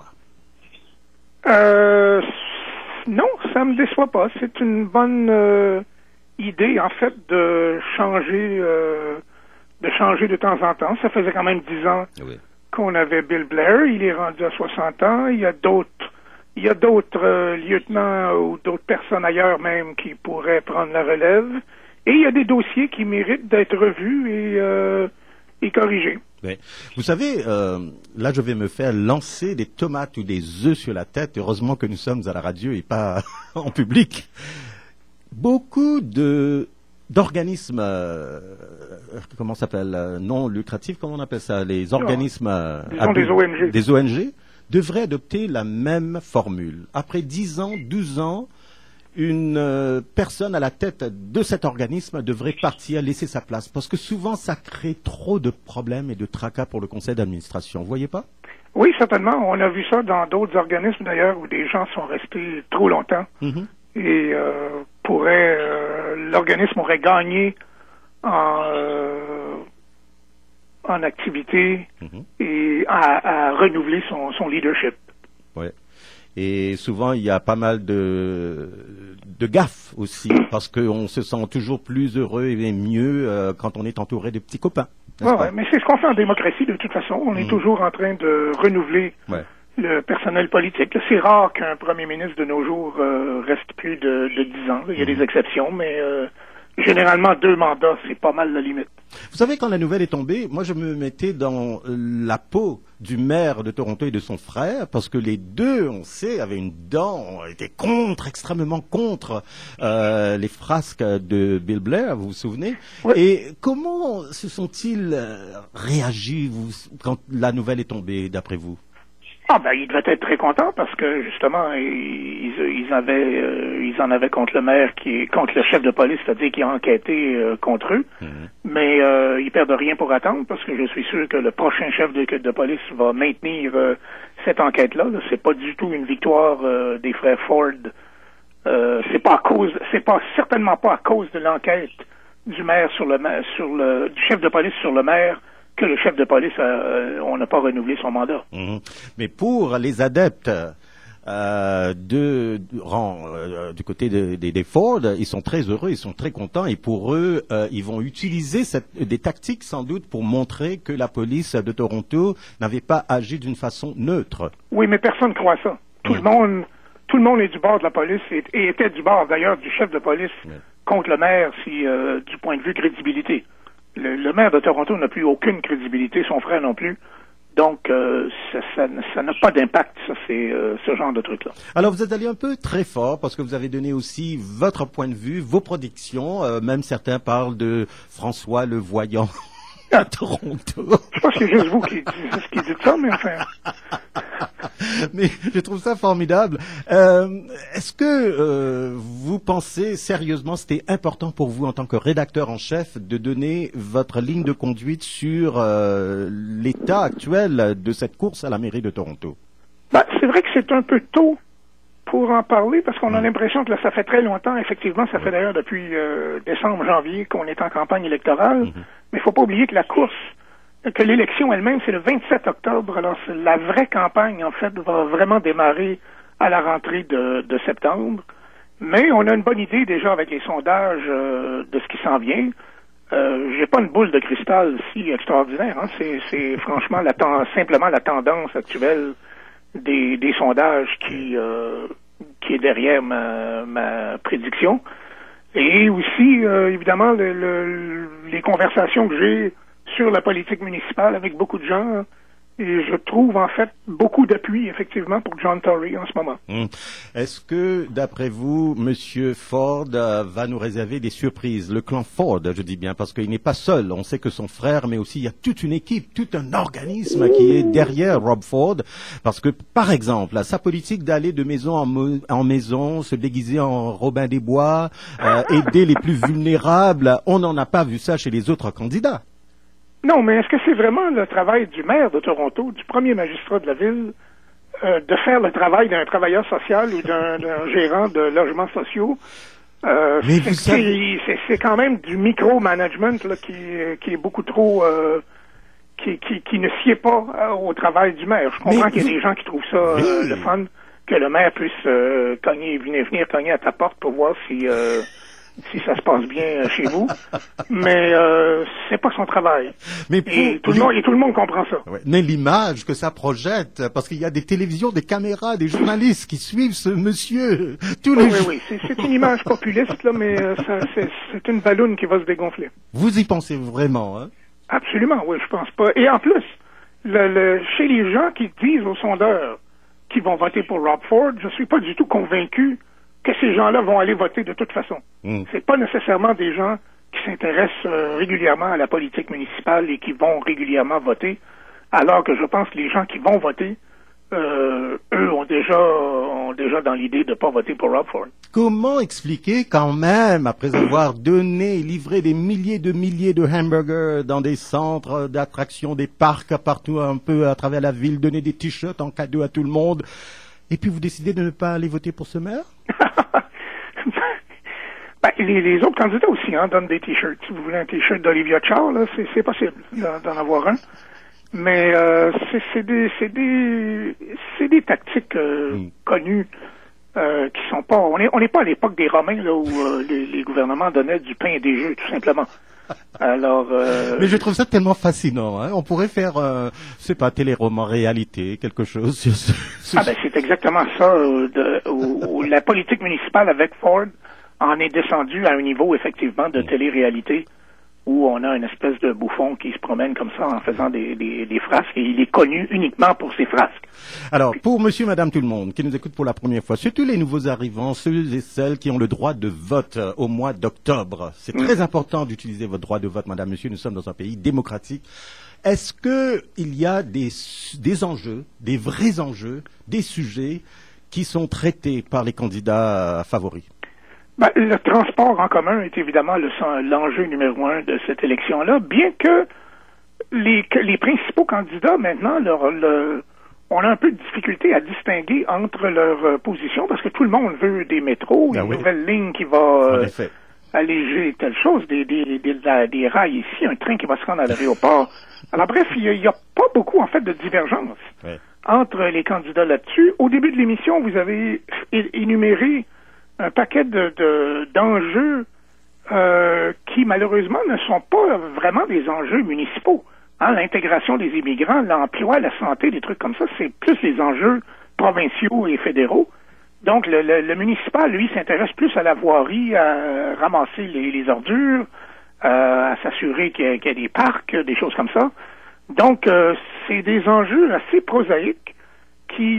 Non, ça me déçoit pas. C'est une bonne idée, en fait, de changer de temps en temps. Ça faisait quand même 10 ans qu'on avait Bill Blair. Il est rendu à 60 ans. Il y a d'autres lieutenants ou d'autres personnes ailleurs même qui pourraient prendre la relève. Et il y a des dossiers qui méritent d'être revus et corrigés. Oui. Vous savez, là je vais me faire lancer des tomates ou des œufs sur la tête. Heureusement que nous sommes à la radio et pas en public. Beaucoup d'organismes, comment ça s'appelle, non lucratifs, comment on appelle ça, les organismes des ONG devraient adopter la même formule. Après 10 ans, 12 ans, une personne à la tête de cet organisme devrait partir, laisser sa place. Parce que souvent, ça crée trop de problèmes et de tracas pour le conseil d'administration. Vous voyez pas? Oui, certainement. On a vu ça dans d'autres organismes, d'ailleurs, où des gens sont restés trop longtemps. Mm-hmm. Et l'organisme aurait gagné en activité et à renouveler son leadership. Ouais. Et souvent, il y a pas mal de gaffes aussi, parce qu'on se sent toujours plus heureux et mieux quand on est entouré de petits copains. Ouais, mais c'est ce qu'on fait en démocratie de toute façon. On est toujours en train de renouveler le personnel politique. C'est rare qu'un premier ministre de nos jours reste plus de 10 ans. Il y a des exceptions, mais généralement 2 mandats, c'est pas mal la limite. Vous savez, quand la nouvelle est tombée, moi je me mettais dans la peau du maire de Toronto et de son frère, parce que les deux, on sait, avaient une dent, étaient extrêmement contre les frasques de Bill Blair, vous vous souvenez? Et comment se sont-ils réagis quand la nouvelle est tombée, d'après vous? Ils devaient être très contents parce que justement ils en avaient contre le maire contre le chef de police, c'est-à-dire qui a enquêté contre eux. Mais ils perdent rien pour attendre parce que je suis sûr que le prochain chef de police va maintenir cette enquête-là. C'est pas du tout une victoire des frères Ford. C'est certainement pas à cause de l'enquête du maire du chef de police sur le maire que le chef de police, on n'a pas renouvelé son mandat. Mais pour les adeptes du côté des Ford, ils sont très heureux, ils sont très contents, et pour eux, ils vont utiliser des tactiques sans doute pour montrer que la police de Toronto n'avait pas agi d'une façon neutre. Oui, mais personne ne croit ça. Tout le monde est du bord de la police et était du bord d'ailleurs du chef de police contre le maire du point de vue crédibilité. Le maire de Toronto n'a plus aucune crédibilité, son frère non plus. Donc, ça n'a pas d'impact, ça, c'est ce genre de truc-là. Alors, vous êtes allé un peu très fort parce que vous avez donné aussi votre point de vue, vos prédictions. Même certains parlent de François le Voyant à Toronto. Je pense que c'est juste vous qui dites ça, mais enfin... Mais je trouve ça formidable. Est-ce que vous pensez sérieusement, c'était important pour vous en tant que rédacteur en chef de donner votre ligne de conduite sur l'état actuel de cette course à la mairie de Toronto? C'est vrai que c'est un peu tôt pour en parler parce qu'on a l'impression que là, ça fait très longtemps. Effectivement, ça fait d'ailleurs depuis décembre, janvier qu'on est en campagne électorale. Mais il faut pas oublier que l'élection elle-même, c'est le 27 octobre. Alors, la vraie campagne, en fait, va vraiment démarrer à la rentrée de septembre. Mais on a une bonne idée déjà avec les sondages de ce qui s'en vient. J'ai pas une boule de cristal si extraordinaire. Hein. C'est franchement simplement la tendance actuelle des sondages qui est derrière ma prédiction. Et aussi, évidemment, les conversations que j'ai sur la politique municipale avec beaucoup de gens, et je trouve en fait beaucoup d'appui effectivement pour John Tory en ce moment. Est-ce que, d'après vous, Monsieur Ford va nous réserver des surprises? Le clan Ford, je dis bien, parce qu'il n'est pas seul. On sait que son frère, mais aussi il y a toute une équipe, tout un organisme qui est derrière Rob Ford. Parce que, par exemple, sa politique d'aller de maison en maison, se déguiser en Robin des Bois, aider les plus vulnérables, on n'en a pas vu ça chez les autres candidats. Non, mais est-ce que c'est vraiment le travail du maire de Toronto, du premier magistrat de la ville, de faire le travail d'un travailleur social ou d'un gérant de logements sociaux? C'est quand même du micro-management là, qui est beaucoup trop... qui ne sied pas au travail du maire. Je comprends qu'il y a des gens qui trouvent ça le fun, que le maire puisse venir cogner à ta porte pour voir si si ça se passe bien chez vous, mais c'est pas son travail. Mais et tout le monde comprend ça. Ouais, mais l'image que ça projette, parce qu'il y a des télévisions, des caméras, des journalistes qui suivent ce monsieur tous les jours. Oui, c'est une image populiste, là, mais c'est une balloune qui va se dégonfler. Vous y pensez vraiment, hein? Absolument, oui, je pense pas. Et en plus, chez les gens qui disent aux sondeurs qui vont voter pour Rob Ford, je suis pas du tout convaincu que ces gens-là vont aller voter de toute façon. C'est pas nécessairement des gens qui s'intéressent régulièrement à la politique municipale et qui vont régulièrement voter, alors que je pense que les gens qui vont voter, eux ont déjà dans l'idée de pas voter pour Rob Ford. Comment expliquer quand même, après avoir donné et livré des milliers de hamburgers dans des centres d'attraction, des parcs partout un peu à travers la ville, donner des t-shirts en cadeau à tout le monde, et puis vous décidez de ne pas aller voter pour ce maire? Les autres candidats aussi donnent des t-shirts. Si vous voulez un t-shirt d'Olivia Chow, là, c'est possible d'en avoir un. Mais c'est des tactiques connues qui sont pas. On n'est pas à l'époque des Romains là où les gouvernements donnaient du pain et des jeux tout simplement. Alors. Mais je trouve ça tellement fascinant. Hein. On pourrait faire, c'est pas téléroman réalité, quelque chose. C'est exactement ça. Où la politique municipale avec Ford en est descendue à un niveau effectivement de télé-réalité, où on a une espèce de bouffon qui se promène comme ça en faisant des frasques, et il est connu uniquement pour ses frasques. Alors, pour monsieur, madame, tout le monde, qui nous écoute pour la première fois, surtout les nouveaux arrivants, ceux et celles qui ont le droit de vote au mois d'octobre, c'est très important d'utiliser votre droit de vote, madame, monsieur, nous sommes dans un pays démocratique. Est-ce que il y a des enjeux, des vrais enjeux, des sujets qui sont traités par les candidats favoris? Le transport en commun est évidemment l'enjeu numéro un de cette élection-là, bien que les principaux candidats maintenant, on a un peu de difficulté à distinguer entre leurs positions, parce que tout le monde veut des métros, une nouvelle ligne qui va alléger telle chose, des rails ici, un train qui va se rendre à l'aéroport. Alors bref, il y a pas beaucoup en fait de divergence entre les candidats là-dessus. Au début de l'émission, vous avez énuméré un paquet d'enjeux qui, malheureusement, ne sont pas vraiment des enjeux municipaux. L'intégration des immigrants, l'emploi, la santé, des trucs comme ça, c'est plus les enjeux provinciaux et fédéraux. Donc, le municipal, lui, s'intéresse plus à la voirie, à ramasser les ordures, à s'assurer qu'il y a des parcs, des choses comme ça. Donc, c'est des enjeux assez prosaïques qui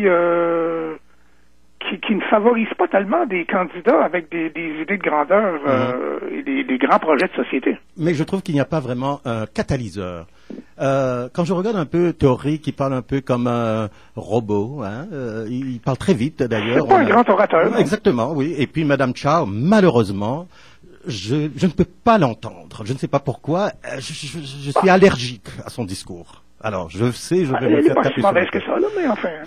ne favorisent pas tellement des candidats avec des idées de grandeur et des grands projets de société. Mais je trouve qu'il n'y a pas vraiment un catalyseur. Quand je regarde un peu Tory, qui parle un peu comme un robot, il parle très vite d'ailleurs. C'est pas un grand orateur. Non? Exactement, oui. Et puis Madame Chow, malheureusement, je ne peux pas l'entendre. Je ne sais pas pourquoi. Je suis allergique à son discours. Alors, je sais, je vais me faire taper sur le que ça, là, mais enfin.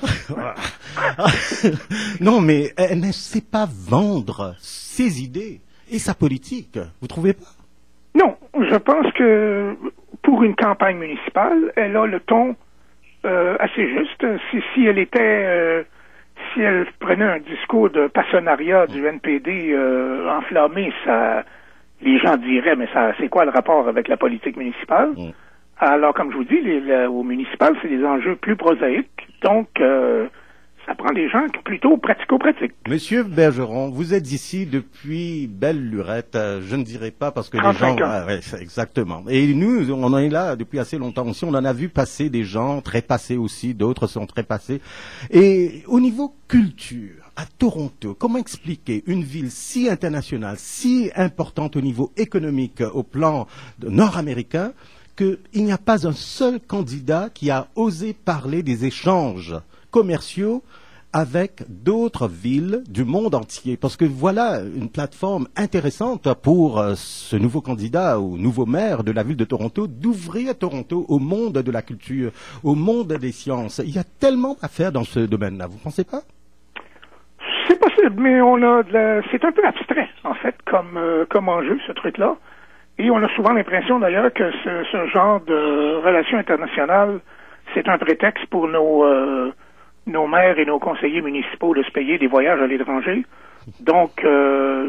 Non, mais elle ne sait pas vendre ses idées et sa politique. Vous trouvez pas? Non, je pense que pour une campagne municipale, elle a le ton assez juste. Si elle était, si elle prenait un discours de passionnariat du NPD enflammé, ça, les gens diraient, mais ça, c'est quoi le rapport avec la politique municipale? Alors, comme je vous dis, au municipal, c'est des enjeux plus prosaïques. Donc, ça prend des gens plutôt pratico-pratiques. Monsieur Bergeron, vous êtes ici depuis belle lurette. Je ne dirais pas parce que les gens... exactement. Et nous, on en est là depuis assez longtemps aussi. On en a vu passer des gens très passés aussi. D'autres sont très passés. Et au niveau culture, à Toronto, comment expliquer une ville si internationale, si importante au niveau économique, au plan nord-américain, qu'il n'y a pas un seul candidat qui a osé parler des échanges commerciaux avec d'autres villes du monde entier. Parce que voilà une plateforme intéressante pour ce nouveau candidat ou nouveau maire de la ville de Toronto d'ouvrir Toronto au monde de la culture, au monde des sciences. Il y a tellement à faire dans ce domaine-là, vous ne pensez pas? C'est possible, mais c'est un peu abstrait, en fait, comme enjeu, ce truc-là. Et on a souvent l'impression, d'ailleurs, que ce genre de relations internationales, c'est un prétexte pour nos maires et nos conseillers municipaux de se payer des voyages à l'étranger. Donc,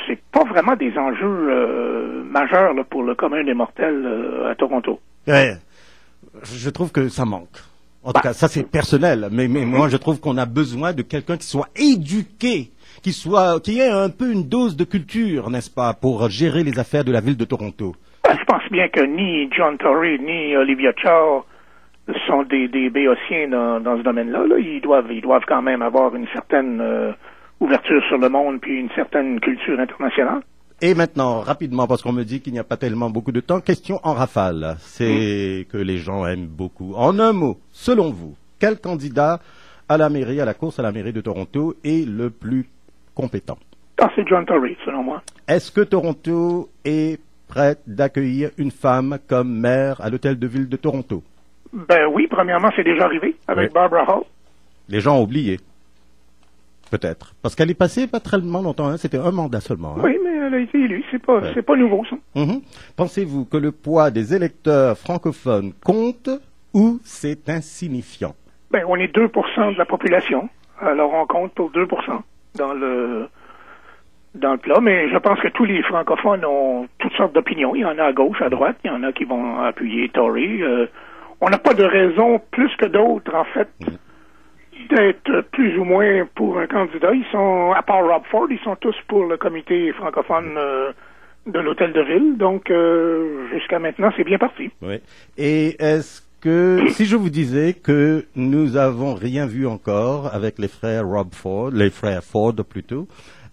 c'est pas vraiment des enjeux majeurs là, pour le commun des mortels à Toronto. Ouais. Je trouve que ça manque. En tout cas, ça c'est personnel, mais moi je trouve qu'on a besoin de quelqu'un qui soit éduqué, qui ait un peu une dose de culture, n'est-ce pas, pour gérer les affaires de la ville de Toronto. Je pense bien que ni John Tory ni Olivia Chow sont des béotiens dans ce domaine-là. Là. Ils doivent quand même avoir une certaine ouverture sur le monde puis une certaine culture internationale. Et maintenant, rapidement, parce qu'on me dit qu'il n'y a pas tellement beaucoup de temps, question en rafale. C'est que les gens aiment beaucoup. En un mot, selon vous, quel candidat à la mairie, à la course à la mairie de Toronto est le plus compétent? Ah, c'est John Tory, selon moi. Est-ce que Toronto est prête d'accueillir une femme comme maire à l'hôtel de ville de Toronto? Ben oui, premièrement, c'est déjà arrivé avec Barbara Hall. Les gens ont oublié. Peut-être. Parce qu'elle est passée pas très longtemps, hein. C'était un mandat seulement. Hein. Oui, mais elle a été élue. C'est pas nouveau, ça. Pensez-vous que le poids des électeurs francophones compte ou c'est insignifiant? Ben, on est 2% de la population. Alors, on compte pour 2% dans le plat. Mais je pense que tous les francophones ont toutes sortes d'opinions. Il y en a à gauche, à droite. Il y en a qui vont appuyer Tory. On n'a pas de raison plus que d'autres, en fait, d'être plus ou moins pour un candidat. Ils sont, à part Rob Ford, ils sont tous pour le comité francophone de l'hôtel de ville. Donc, jusqu'à maintenant, c'est bien parti. Oui. Et est-ce que, si je vous disais que nous avons rien vu encore avec les frères Ford plutôt,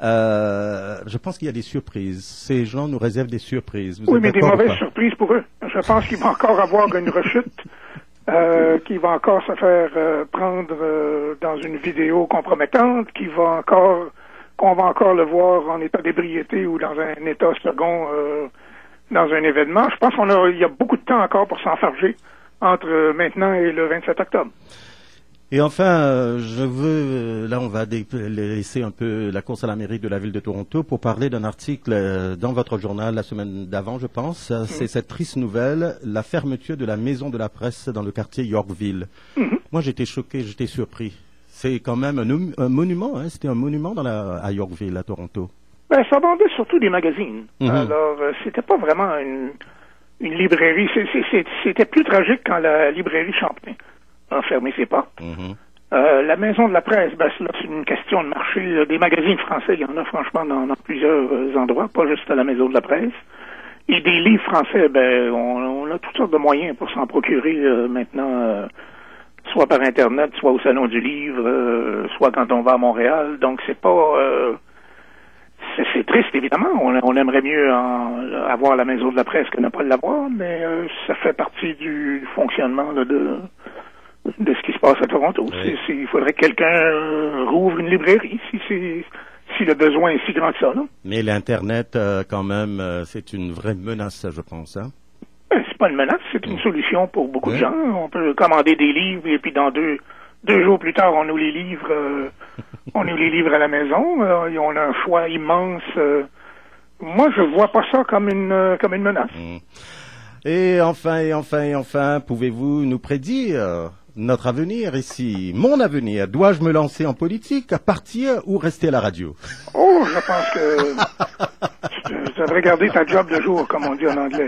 je pense qu'il y a des surprises. Ces gens nous réservent des surprises. Oui, mais des mauvaises surprises pour eux. Je pense qu'il va encore avoir une rechute. Qui va encore se faire prendre dans une vidéo compromettante, qu'on va encore le voir en état d'ébriété ou dans un état second dans un événement. Je pense qu'il y a beaucoup de temps encore pour s'enfarger entre maintenant et le 27 octobre. Et enfin, là on va laisser un peu la course à la mairie de la ville de Toronto pour parler d'un article dans votre journal la semaine d'avant, je pense. C'est cette triste nouvelle, la fermeture de la maison de la presse dans le quartier Yorkville. Moi j'étais choqué, j'étais surpris. C'est quand même un monument, hein, c'était un monument à Yorkville, à Toronto. Ben, ça vendait surtout des magazines. Alors, c'était pas vraiment une librairie. C'était plus tragique quand la librairie Champlain a fermé ses portes. La maison de la presse, ben, c'est une question de marché. Des magazines français, il y en a franchement dans plusieurs endroits, pas juste à la maison de la presse. Et des livres français, ben, on a toutes sortes de moyens pour s'en procurer maintenant, soit par Internet, soit au Salon du Livre, soit quand on va à Montréal. Donc, c'est pas... c'est triste, évidemment. On aimerait mieux avoir la maison de la presse que ne pas l'avoir, mais ça fait partie du fonctionnement là, de ce qui se passe à Toronto. Oui. Il faudrait que quelqu'un rouvre une librairie si le besoin est si grand que ça. Là. Mais l'Internet, quand même, c'est une vraie menace, je pense. Hein? C'est pas une menace, c'est une solution pour beaucoup de gens. On peut commander des livres et puis dans deux jours plus tard, on nous les livre à la maison. On a un choix immense. Moi, je vois pas ça comme une menace. Et enfin, pouvez-vous nous prédire notre avenir ici, mon avenir? Dois-je me lancer en politique, partir ou rester à la radio? Oh, je pense que tu devrais garder ta job de jour, comme on dit en anglais.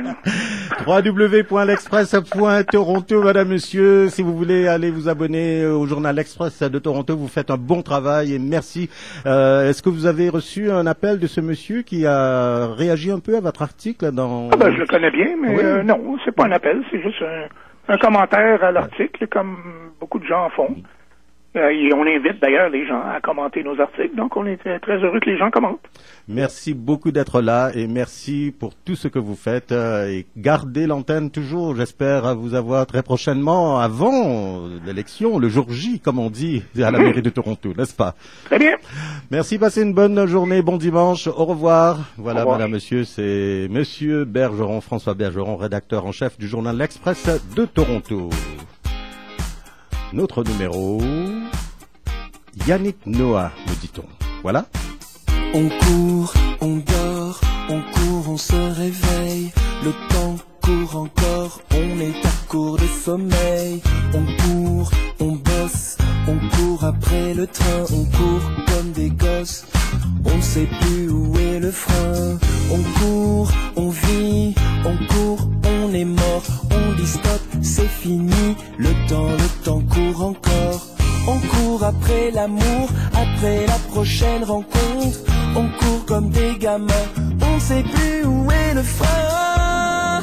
www.l'express.toronto, madame, monsieur. Si vous voulez aller vous abonner au journal L'Express de Toronto, vous faites un bon travail et merci. Est-ce que vous avez reçu un appel de ce monsieur qui a réagi un peu à votre article dans... Ah ben, je le connais bien, mais non, c'est pas un appel, c'est juste un commentaire à l'article, comme beaucoup de gens en font. Et on invite d'ailleurs les gens à commenter nos articles, donc on est très heureux que les gens commentent. Merci beaucoup d'être là et merci pour tout ce que vous faites. Et gardez l'antenne toujours, j'espère vous avoir très prochainement avant l'élection, le jour J, comme on dit, à la mairie de Toronto, n'est-ce pas? Très bien. Merci, passez une bonne journée, bon dimanche, au revoir. Voilà, au revoir. Madame, monsieur, c'est Monsieur Bergeron, François Bergeron, rédacteur en chef du journal L'Express de Toronto. Notre numéro, Yannick Noah, me dit-on. Voilà. On court, on dort, on court, on se réveille. Le temps court encore, on est à court de sommeil. On court, on bosse, on court après le train. On court comme des gosses, on ne sait plus où est le frein. On court, on vit, on court, on est mort. On dit stop, c'est fini, le temps court encore. On court après l'amour, après la prochaine rencontre. On court comme des gamins, on ne sait plus où est le frein.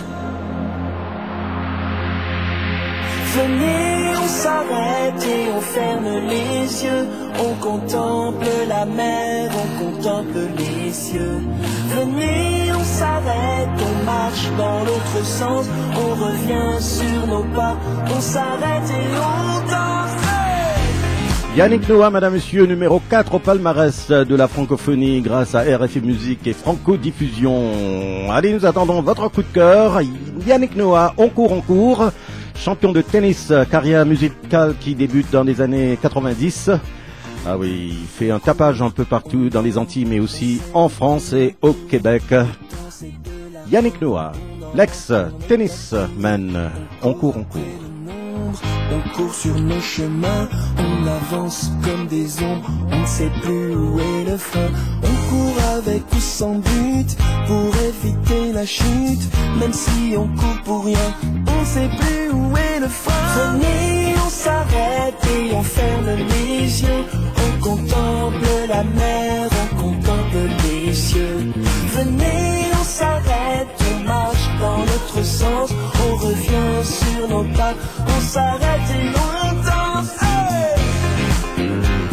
Venez, on s'arrête et on ferme les yeux. On contemple la mer, on contemple les cieux. Venez, on s'arrête, on marche dans l'autre sens. On revient sur nos pas, on s'arrête et on danse. Yannick Noah, madame, monsieur, numéro 4 au palmarès de la francophonie grâce à RFI Musique et Franco Diffusion. Allez, nous attendons votre coup de cœur. Yannick Noah, on court. Champion de tennis, carrière musicale qui débute dans les années 90. Ah oui, il fait un tapage un peu partout dans les Antilles, mais aussi en France et au Québec. Yannick Noah, l'ex-tennisman, on court. On court sur nos chemins, on avance comme des ombres, on ne sait plus où est le frein. On court avec ou sans but, pour éviter la chute, même si on court pour rien, on ne sait plus où est le frein. Venez, on s'arrête et on ferme les yeux, on contemple la mer, on contemple les cieux. Venez, on s'arrête, on marche dans l'autre sens, on revient sur nos pas, on s'arrête et on danse. Hey!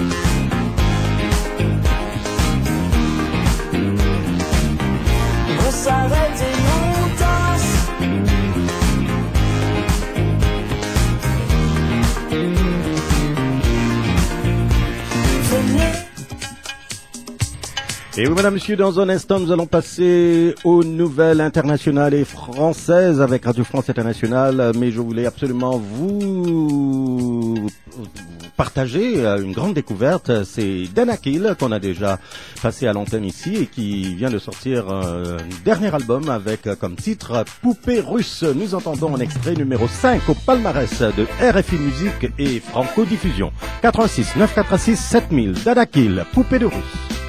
On s'arrête et on danse. Venez. Et oui, madame, monsieur, dans un instant, nous allons passer aux nouvelles internationales et françaises avec Radio France Internationale. Mais je voulais absolument vous partager une grande découverte. C'est Dan Akil qu'on a déjà passé à l'antenne ici et qui vient de sortir un dernier album avec comme titre Poupée russe. Nous entendons un extrait numéro 5 au palmarès de RFI Musique et Franco Diffusion. 86 946 7000. Dan Akil, Poupée de russe.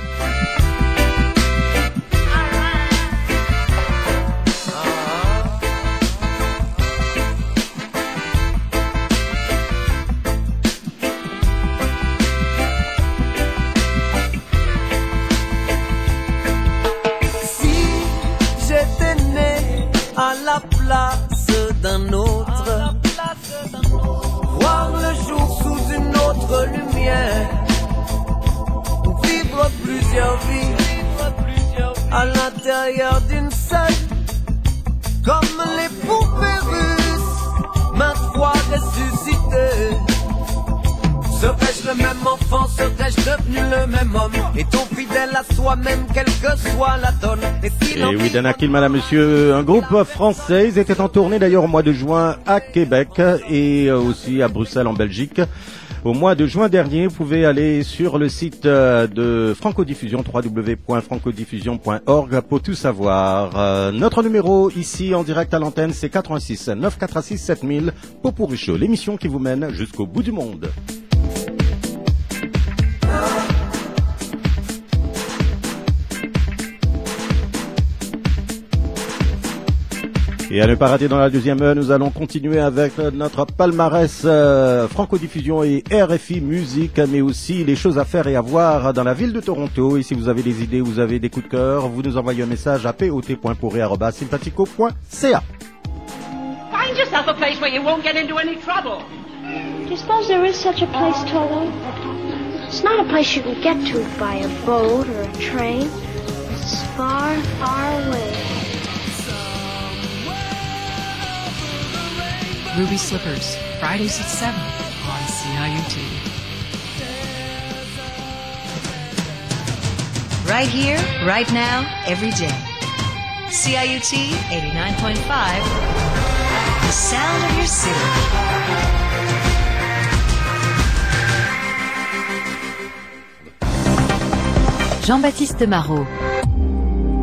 D'un autre, voir le jour sous une autre lumière, vivre plusieurs vies à l'intérieur d'une seule, comme les poupées russes, maintes fois ressuscitées. Serais-je le même enfant, serais-je devenu le même homme, est-on fidèle à soi-même, quelle que soit la donne? Et oui, Dan Akil, madame, monsieur, un groupe français, ils étaient en tournée d'ailleurs au mois de juin à Québec et aussi à Bruxelles en Belgique. Au mois de juin dernier, vous pouvez aller sur le site de Francodiffusion, www.francodiffusion.org pour tout savoir. Notre numéro ici en direct à l'antenne, c'est 86 946 7000 Popurrí Show, l'émission qui vous mène jusqu'au bout du monde. Et à ne pas rater dans la deuxième heure, nous allons continuer avec notre palmarès Francodiffusion et RFI Musique, mais aussi les choses à faire et à voir dans la ville de Toronto. Et si vous avez des idées, vous avez des coups de cœur, vous nous envoyez un message à pot.pourri@simpatico.ca. Find yourself a place where you won't get into any trouble. Do you suppose there is such a place, Toto? It's not a place you can get to by a boat or a train. It's far, far away. Ruby Slippers, Fridays at 7 on CIUT. Right here, right now, every day. CIUT 89.5, the sound of your city. Jean-Baptiste Marot.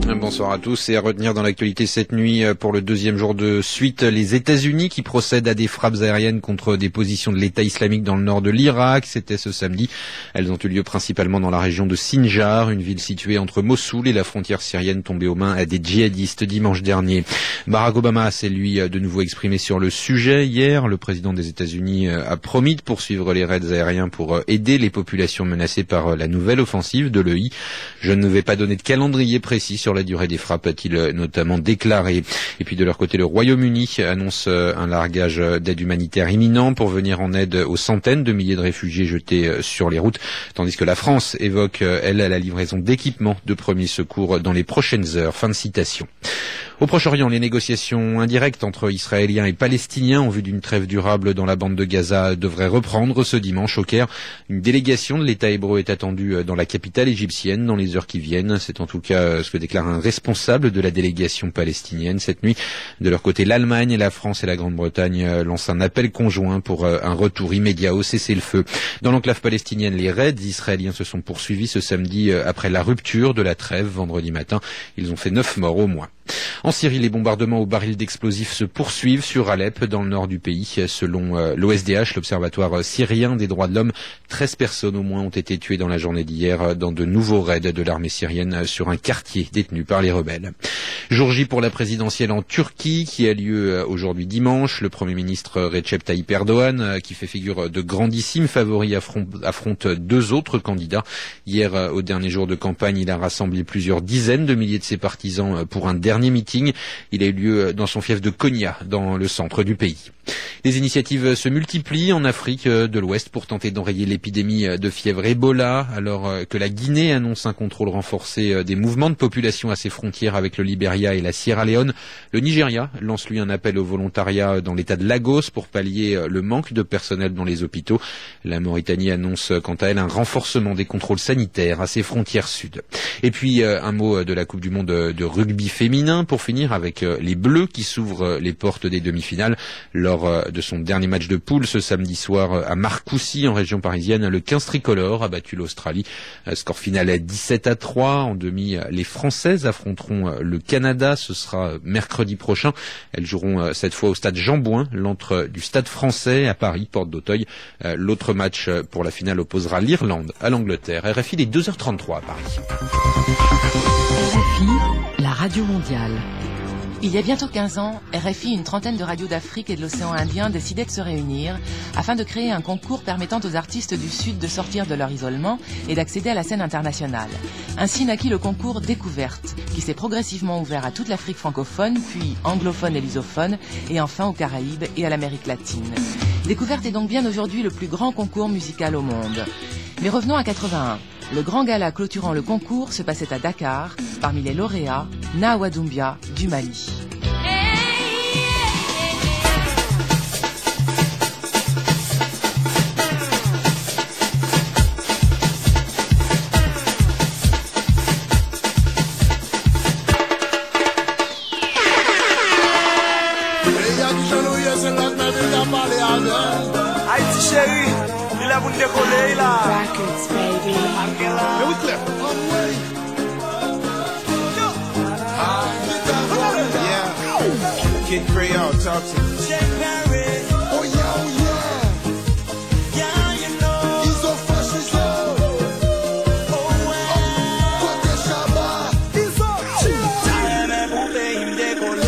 Bonsoir à tous. Et à retenir dans l'actualité cette nuit, pour le deuxième jour de suite, les États-Unis qui procèdent à des frappes aériennes contre des positions de l'État islamique dans le nord de l'Irak. C'était ce samedi. Elles ont eu lieu principalement dans la région de Sinjar, une ville située entre Mossoul et la frontière syrienne, tombée aux mains à des djihadistes dimanche dernier. Barack Obama s'est lui de nouveau exprimé sur le sujet. Hier, le président des États-Unis a promis de poursuivre les raids aériens pour aider les populations menacées par la nouvelle offensive de l'EI. Je ne vais pas donner de calendrier précis sur la durée des frappes, a-t-il notamment déclaré. Et puis de leur côté, le Royaume-Uni annonce un largage d'aide humanitaire imminent pour venir en aide aux centaines de milliers de réfugiés jetés sur les routes, tandis que la France évoque, elle, la livraison d'équipements de premiers secours dans les prochaines heures. Fin de citation. Au Proche-Orient, les négociations indirectes entre Israéliens et Palestiniens en vue d'une trêve durable dans la bande de Gaza devraient reprendre ce dimanche au Caire. Une délégation de l'État hébreu est attendue dans la capitale égyptienne dans les heures qui viennent. C'est en tout cas ce que déclare un responsable de la délégation palestinienne cette nuit. De leur côté, l'Allemagne, la France et la Grande-Bretagne lancent un appel conjoint pour un retour immédiat au cessez-le-feu. Dans l'enclave palestinienne, les raids israéliens se sont poursuivis ce samedi après la rupture de la trêve vendredi matin. Ils ont fait 9 morts au moins. En Syrie, les bombardements au baril d'explosifs se poursuivent sur Alep, dans le nord du pays. Selon l'OSDH, l'Observatoire syrien des droits de l'homme, 13 personnes au moins ont été tuées dans la journée d'hier dans de nouveaux raids de l'armée syrienne sur un quartier détenu par les rebelles. Jour J pour la présidentielle en Turquie, qui a lieu aujourd'hui dimanche. Le Premier ministre Recep Tayyip Erdogan, qui fait figure de grandissime favori, affronte 2 autres candidats. Hier, au dernier jour de campagne, il a rassemblé plusieurs dizaines de milliers de ses partisans pour un dernier meeting. Il a eu lieu dans son fief de Konya, dans le centre du pays. Les initiatives se multiplient en Afrique de l'Ouest pour tenter d'enrayer l'épidémie de fièvre Ebola, alors que la Guinée annonce un contrôle renforcé des mouvements de population à ses frontières avec le Libéria et la Sierra Leone. Le Nigeria lance lui un appel au volontariat dans l'état de Lagos pour pallier le manque de personnel dans les hôpitaux. La Mauritanie annonce quant à elle un renforcement des contrôles sanitaires à ses frontières sud. Et puis un mot de la Coupe du monde de rugby féminin pour finir avec les Bleus qui s'ouvrent les portes des demi-finales lors de son dernier match de poule ce samedi soir à Marcoussis en région parisienne. Le 15 tricolore a battu l'Australie. Score final est 17-3. En demi, les Françaises affronteront le Canada. Ce sera mercredi prochain. Elles joueront cette fois au stade Jean-Bouin, l'antre du stade français à Paris, porte d'Auteuil. L'autre match pour la finale opposera l'Irlande à l'Angleterre. RFI, les 2h33 à Paris. RFI, la radio mondiale. Il y a bientôt 15 ans, RFI, une trentaine de radios d'Afrique et de l'océan Indien décidaient de se réunir afin de créer un concours permettant aux artistes du Sud de sortir de leur isolement et d'accéder à la scène internationale. Ainsi naquit le concours Découverte, qui s'est progressivement ouvert à toute l'Afrique francophone, puis anglophone et lusophone, et enfin aux Caraïbes et à l'Amérique latine. Découverte est donc bien aujourd'hui le plus grand concours musical au monde. Mais revenons à 81. Le grand gala clôturant le concours se passait à Dakar, parmi les lauréats, Nawa Doumbia du Mali. Haïti chérie, il a voulu décoller là. Records, baby. Mais oui, Claire. Yeah. Kid Creole, talk to me. Oh yeah, oh yeah. Yeah, you know. He's so fresh, he's so. Oh yeah. Côté Shabba. He's so chill. T'as même pour payer me décoller.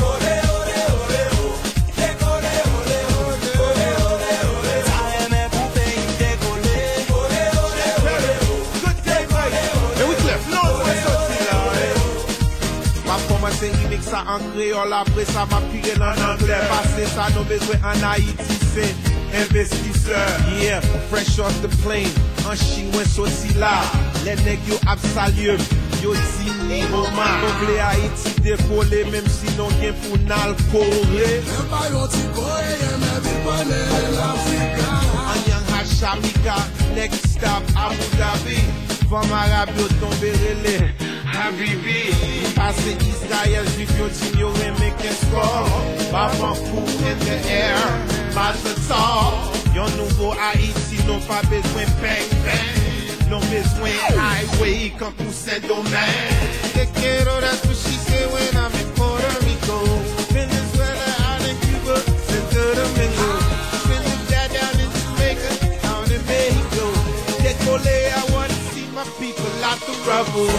C'est remix ça en créole, après ça m'a piré en anglais. Passer ça, nos besoins en Haïti, c'est investisseur. Yeah, fresh off the plane, en chinois sauci là. Les nègres yo ap salué, yo di ni roman. Donc les Haïti décollé, même si non gen pour n'al coré. Même pas yo ti coré, même si pas l'Afrique. En yang hachamika, next stop Abu Dhabi. Femme arabe yo tombe relé. Habibi, passé Israël, juif yo din yo reme ken score. Baban fou in the air, Mazatar. Yon nouveau Haïti, non pas besoin bang bang. Non besoin highway quand tout c'est domaine. te quiero, that's what she said when I'm in Puerto Rico. Venezuela, out in Cuba, Santo Domingo. Spend the day down in Jamaica, down in Mexico. Décollé, I wanna see my people out the rubble.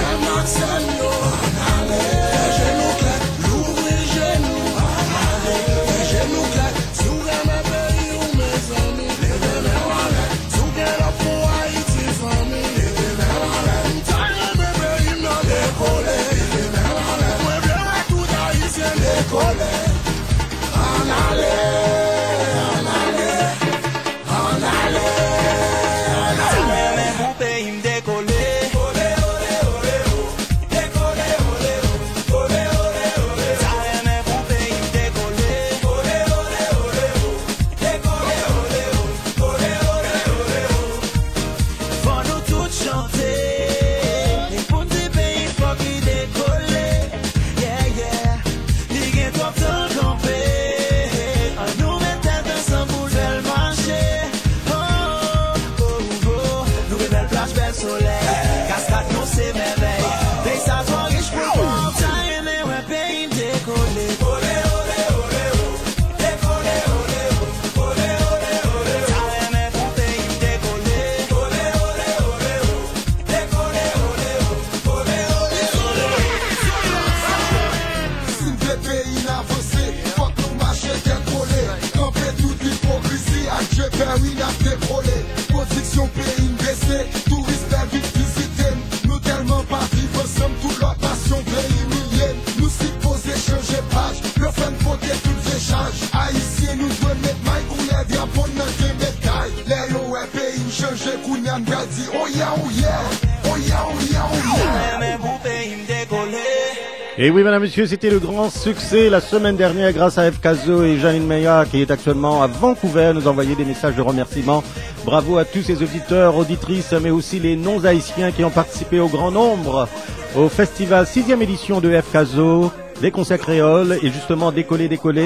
Et oui, mesdames, messieurs, c'était le grand succès la semaine dernière grâce à FKzo et Janine Meya qui est actuellement à Vancouver, nous envoyer des messages de remerciement. Bravo à tous ces auditeurs, auditrices, mais aussi les non-haïtiens qui ont participé au grand nombre au festival 6e édition de FKzo, des concerts créoles et justement Décoller,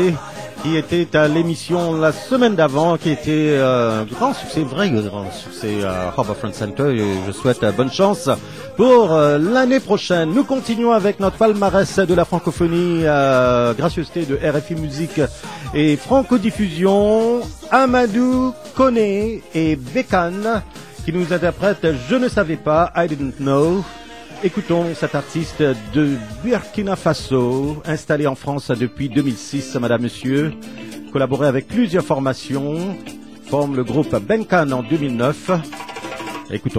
qui était à l'émission la semaine d'avant, qui était grand succès, vrai grand succès à Harbourfront Center, et je souhaite bonne chance pour l'année prochaine. Nous continuons avec notre palmarès de la francophonie, gracieuseté de RFI Musique et Franco-Diffusion, Amadou Koné et Bekan, qui nous interprètent Je ne savais pas, I didn't know. Écoutons cet artiste de Burkina Faso, installé en France depuis 2006, madame, monsieur, collaboré avec plusieurs formations, forme le groupe Benkan en 2009. Écoutons.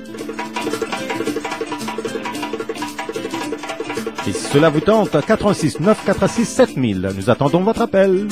Si cela vous tente, 86 946 7000. Nous attendons votre appel.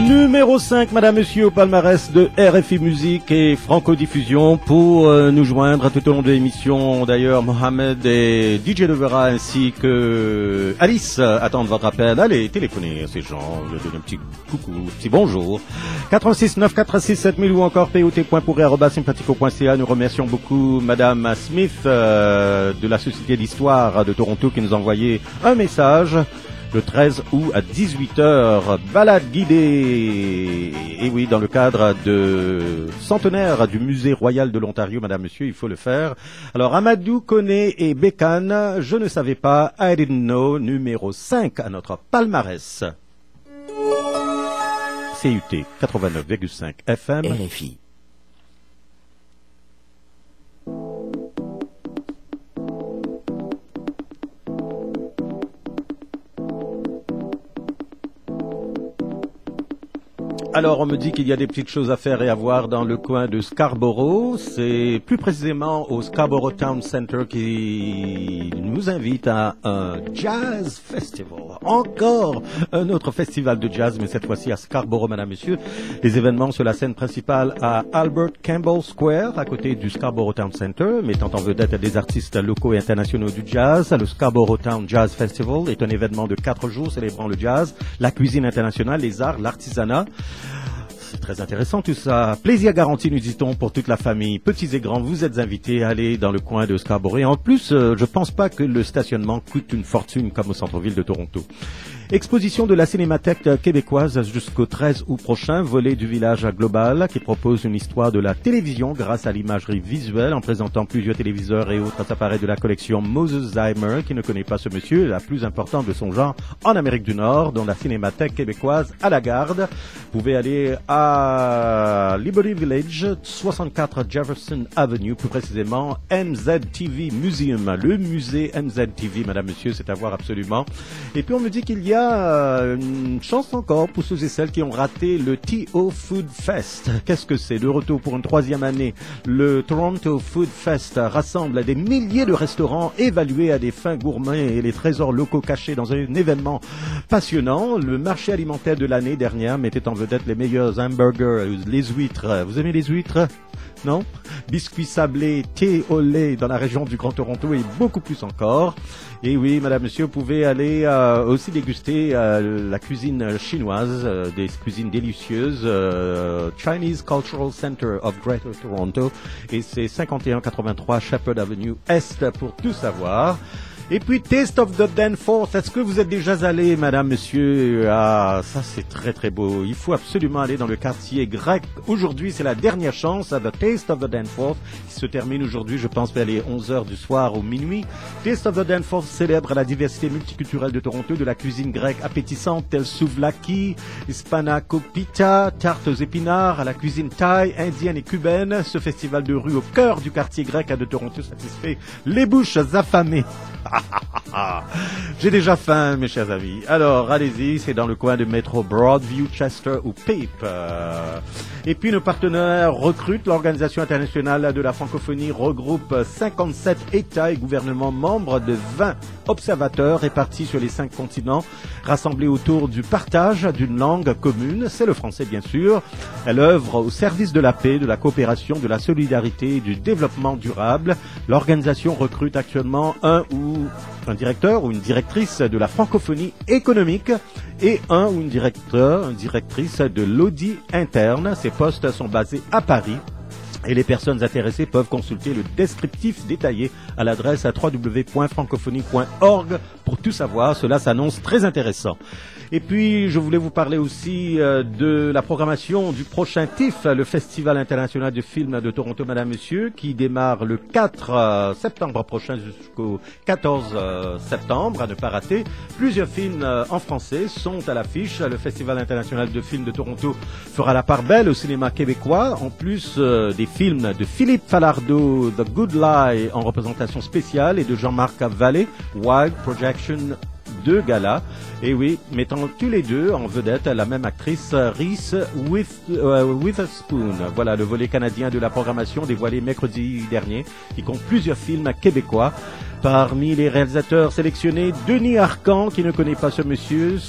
Numéro 5, madame, monsieur, au palmarès de RFI Musique et Franco-Diffusion. Pour nous joindre tout au long de l'émission, d'ailleurs, Mohamed et DJ Devera ainsi que Alice attendent votre appel. Allez, téléphonez à ces gens, leur donnez un petit coucou, un petit bonjour. 86 9 46 7000 ou encore pot.pourri@sympathico.ca. Nous remercions beaucoup madame Smith de la Société d'Histoire de Toronto qui nous a envoyé un message. Le 13 août à 18h, balade guidée. Et oui, dans le cadre de centenaire du Musée Royal de l'Ontario, madame, monsieur, il faut le faire. Alors, Amadou, Koné et Bécane, je ne savais pas, I didn't know, numéro 5 à notre palmarès. CUT 89,5 FM. RFI. Alors, on me dit qu'il y a des petites choses à faire et à voir dans le coin de Scarborough. C'est plus précisément au Scarborough Town Center qui nous invite à un jazz festival. Encore un autre festival de jazz, mais cette fois-ci à Scarborough, madame, monsieur. Les événements sur la scène principale à Albert Campbell Square, à côté du Scarborough Town Center, mettant en vedette des artistes locaux et internationaux du jazz. Le Scarborough Town Jazz Festival est un événement de 4 jours célébrant le jazz, la cuisine internationale, les arts, l'artisanat. C'est très intéressant tout ça. Plaisir garanti, nous dit-on, pour toute la famille. Petits et grands, vous êtes invités à aller dans le coin de Scarborough. Et en plus, je pense pas que le stationnement coûte une fortune comme au centre-ville de Toronto. Exposition de la Cinémathèque québécoise jusqu'au 13 août prochain, volet du village global qui propose une histoire de la télévision grâce à l'imagerie visuelle en présentant plusieurs téléviseurs et autres appareils de la collection Moses Zimmer. Qui ne connaît pas ce monsieur, la plus importante de son genre en Amérique du Nord, dont la Cinémathèque québécoise à la garde. Vous pouvez aller à Liberty Village, 64 Jefferson Avenue, plus précisément MZTV Museum, le musée MZTV, madame, monsieur, c'est à voir absolument. Et puis on me dit qu'il y a une chance encore pour ceux et celles qui ont raté le TO Food Fest. Qu'est-ce que c'est? De retour pour une 3e année, le Toronto Food Fest rassemble des milliers de restaurants évalués à des fins gourmands et les trésors locaux cachés dans un événement passionnant. Le marché alimentaire de l'année dernière mettait en vedette les meilleurs hamburgers, les huîtres. Vous aimez les huîtres? Non? Biscuits sablés, thé au lait dans la région du Grand Toronto et beaucoup plus encore. Et oui, madame, monsieur, vous pouvez aller aussi déguster la cuisine chinoise, des cuisines délicieuses, Chinese Cultural Center of Greater Toronto. Et c'est 5183 Shepherd Avenue Est pour tout savoir. Et puis, Taste of the Danforth. Est-ce que vous êtes déjà allé, madame, monsieur? Ah, ça, c'est très, très beau. Il faut absolument aller dans le quartier grec. Aujourd'hui, c'est la dernière chance à The Taste of the Danforth, qui se termine aujourd'hui, je pense, vers les 11h du soir ou minuit. Taste of the Danforth célèbre la diversité multiculturelle de Toronto, de la cuisine grecque appétissante, telle souvlaki, spanakopita, tartes aux épinards, à la cuisine thaï, indienne et cubaine. Ce festival de rue au cœur du quartier grec de Toronto satisfait les bouches affamées. J'ai déjà faim, mes chers amis. Alors, allez-y, c'est dans le coin de métro Broadview, Chester ou Pape. Et puis, nos partenaires recrutent. L'Organisation internationale de la francophonie regroupe 57 États et gouvernements membres de 20 observateurs répartis sur les 5 continents, rassemblés autour du partage d'une langue commune. C'est le français, bien sûr. Elle œuvre au service de la paix, de la coopération, de la solidarité et du développement durable. L'organisation recrute actuellement un directeur ou une directrice de la francophonie économique et un ou une directrice de l'audit interne. Ces postes sont basés à Paris. Et les personnes intéressées peuvent consulter le descriptif détaillé à l'adresse www.francophonie.org pour tout savoir. Cela s'annonce très intéressant. Et puis, je voulais vous parler aussi de la programmation du prochain TIFF, le Festival international de films de Toronto, madame, monsieur, qui démarre le 4 septembre prochain jusqu'au 14 septembre, à ne pas rater. Plusieurs films en français sont à l'affiche. Le Festival international de films de Toronto fera la part belle au cinéma québécois, en plus des films de Philippe Falardeau, The Good Lie en représentation spéciale, et de Jean-Marc Vallée, Wild Projection de gala. Et oui, mettant tous les deux en vedette la même actrice, Reese Witherspoon. Voilà le volet canadien de la programmation dévoilé mercredi dernier, qui compte plusieurs films québécois. Parmi les réalisateurs sélectionnés, Denis Arcand, qui ne connaît pas ce monsieur,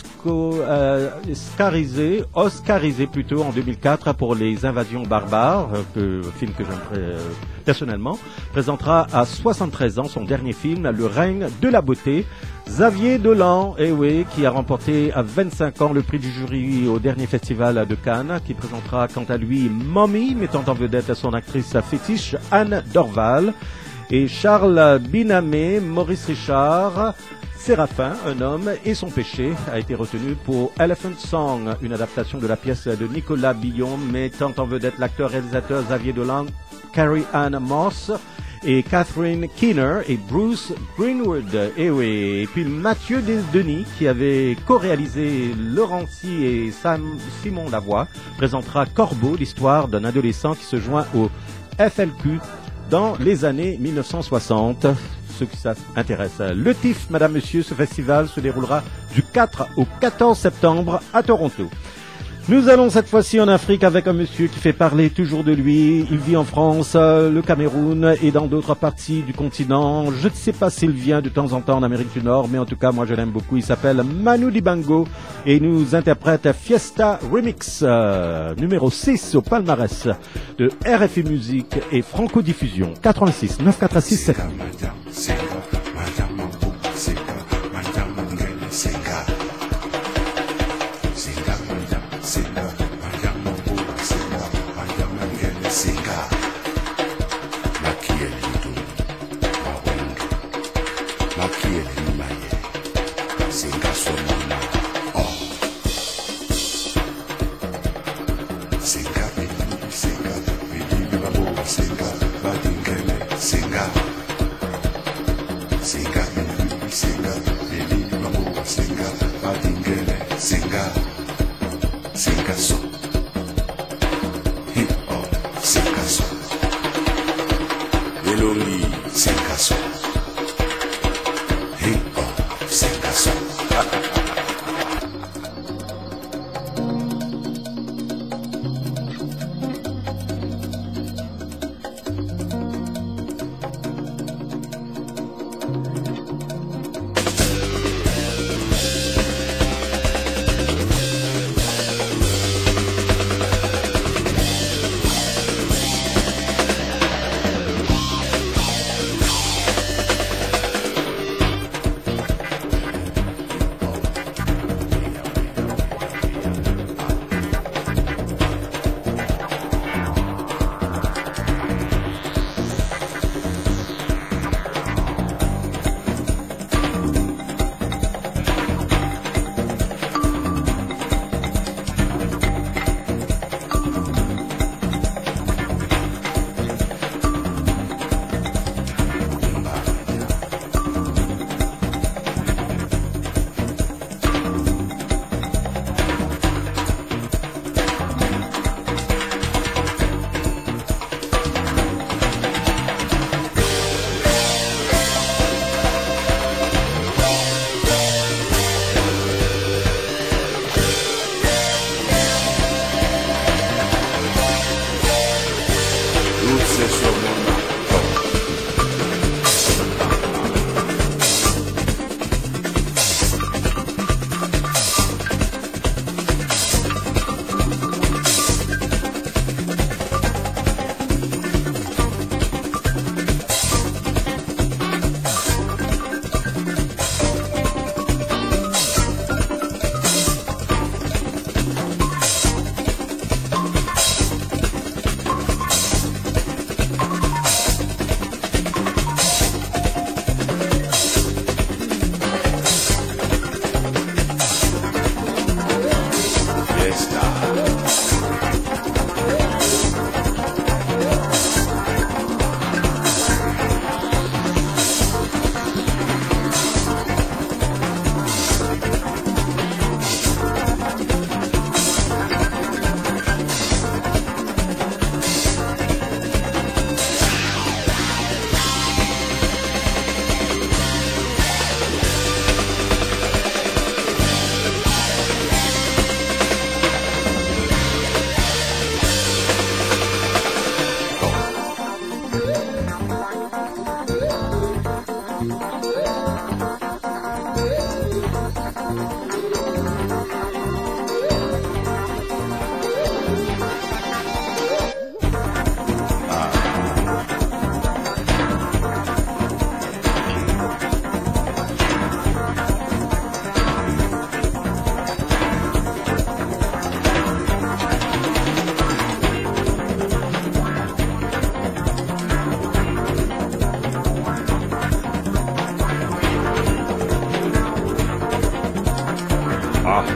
Oscarisé plutôt en 2004 pour Les Invasions barbares, film que j'aime personnellement, présentera à 73 ans son dernier film, Le règne de la beauté. Xavier Dolan, qui a remporté à 25 ans le prix du jury au dernier festival de Cannes, qui présentera quant à lui Mommy, mettant en vedette son actrice fétiche Anne Dorval. Et Charles Binamé, Maurice Richard, Séraphin, un homme et son péché, a été retenu pour Elephant Song, une adaptation de la pièce de Nicolas Billon, mettant en vedette l'acteur-réalisateur Xavier Dolan, Carrie-Anne Moss et Catherine Keener et Bruce Greenwood. Et puis Mathieu Denis, qui avait co-réalisé Laurentie et Simon Lavoie, présentera Corbeau, l'histoire d'un adolescent qui se joint au FLQ dans les années 1960. Ceux qui s'intéressent. Le TIFF, madame, monsieur, ce festival se déroulera du 4 au 14 septembre à Toronto. Nous allons cette fois-ci en Afrique avec un monsieur qui fait parler toujours de lui. Il vit en France, le Cameroun et dans d'autres parties du continent. Je ne sais pas s'il vient de temps en temps en Amérique du Nord, mais en tout cas, moi je l'aime beaucoup. Il s'appelle Manu Dibango et il nous interprète Fiesta Remix, numéro 6 au palmarès de RFI Musique et Franco Diffusion. 86 946 7.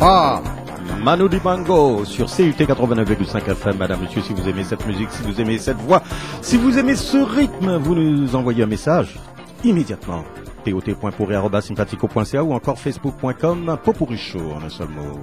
Baba, Manu Dibango sur CUT 89,5 FM. Madame, monsieur, si vous aimez cette musique, si vous aimez cette voix, si vous aimez ce rythme, vous nous envoyez un message immédiatement. pot.pourri@sympathico.ca ou encore facebook.com Pot-Pourri Show en un seul mot.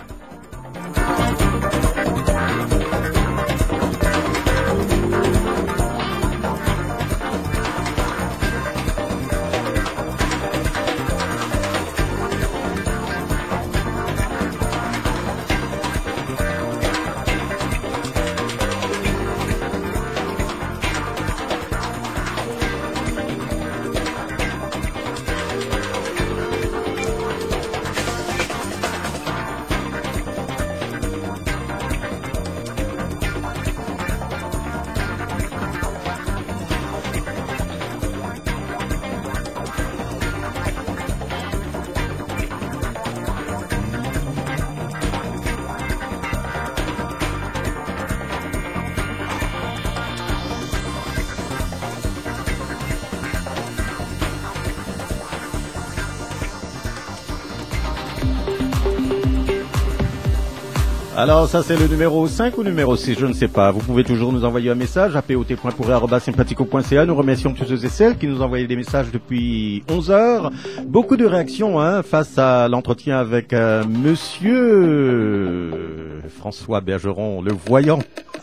Alors ça c'est le numéro 5 ou numéro 6, je ne sais pas. Vous pouvez toujours nous envoyer un message à pot.pourri@sympathico.ca. Nous remercions tous ceux et celles qui nous ont envoyé des messages depuis 11 heures. Beaucoup de réactions face à l'entretien avec Monsieur François Bergeron, le voyant.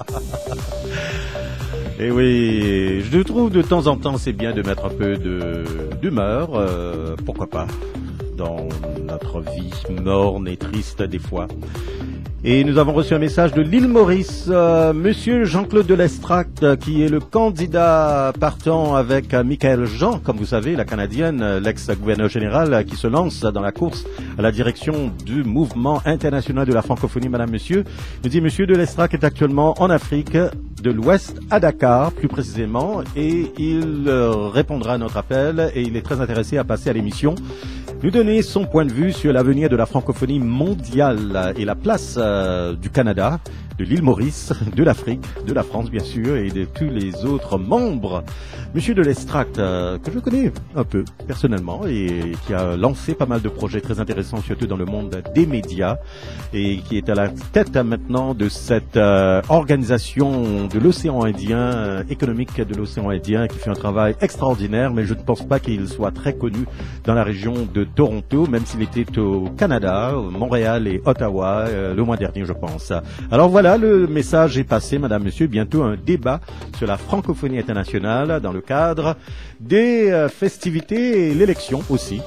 Et oui, je trouve de temps en temps c'est bien de mettre un peu d'humeur, pourquoi pas, dans notre vie morne et triste des fois. Et nous avons reçu un message de l'île Maurice, Monsieur Jean-Claude Delestract, qui est le candidat partant avec Michaël Jean, comme vous savez, la Canadienne, l'ex-gouverneur général, qui se lance dans la course à la direction du mouvement international de la francophonie. Madame, monsieur, me dit Monsieur Delestract est actuellement en Afrique de l'Ouest, à Dakar, plus précisément, et il répondra à notre appel, et il est très intéressé à passer à l'émission, nous donner son point de vue sur l'avenir de la francophonie mondiale et la place du Canada, de l'île Maurice, de l'Afrique, de la France bien sûr, et de tous les autres membres. Monsieur Delestract, que je connais un peu personnellement et qui a lancé pas mal de projets très intéressants, surtout dans le monde des médias, et qui est à la tête maintenant de cette organisation de l'océan Indien, économique de l'océan Indien, qui fait un travail extraordinaire, mais je ne pense pas qu'il soit très connu dans la région de Toronto, même s'il était au Canada, Montréal et Ottawa, le mois dernier je pense. Alors voilà, le message est passé, madame, monsieur, bientôt un débat sur la francophonie internationale dans le cadre des festivités et l'élection aussi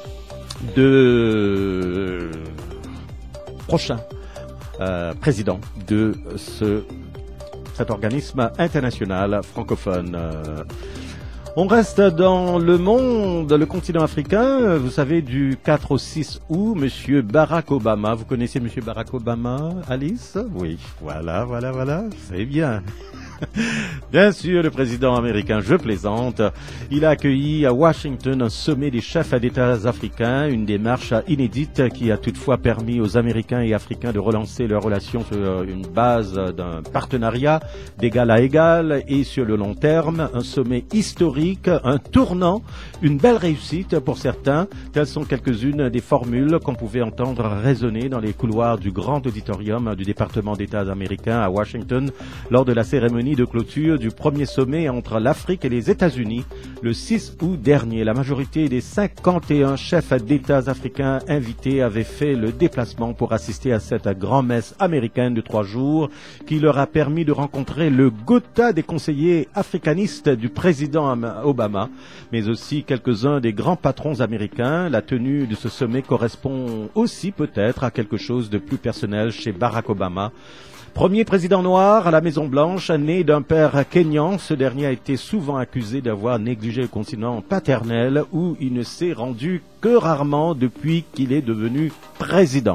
de prochain président de cet organisme international francophone. On reste dans le monde, le continent africain. Vous savez, du 4 au 6 août, Monsieur Barack Obama. Vous connaissez Monsieur Barack Obama, Alice? Oui, voilà, c'est bien. Bien sûr, le président américain, je plaisante, il a accueilli à Washington un sommet des chefs d'État africains, une démarche inédite qui a toutefois permis aux Américains et Africains de relancer leurs relations sur une base d'un partenariat d'égal à égal et sur le long terme, un sommet historique, un tournant, une belle réussite pour certains. Telles sont quelques-unes des formules qu'on pouvait entendre résonner dans les couloirs du grand auditorium du département d'État américain à Washington lors de la cérémonie de clôture du premier sommet entre l'Afrique et les États-Unis le 6 août dernier. La majorité des 51 chefs d'État africains invités avaient fait le déplacement pour assister à cette grand-messe américaine de 3 jours qui leur a permis de rencontrer le Gotha des conseillers africanistes du président Obama, mais aussi quelques-uns des grands patrons américains. La tenue de ce sommet correspond aussi peut-être à quelque chose de plus personnel chez Barack Obama. Premier président noir à la Maison-Blanche, né d'un père kényan, ce dernier a été souvent accusé d'avoir négligé le continent paternel où il ne s'est rendu que rarement depuis qu'il est devenu président.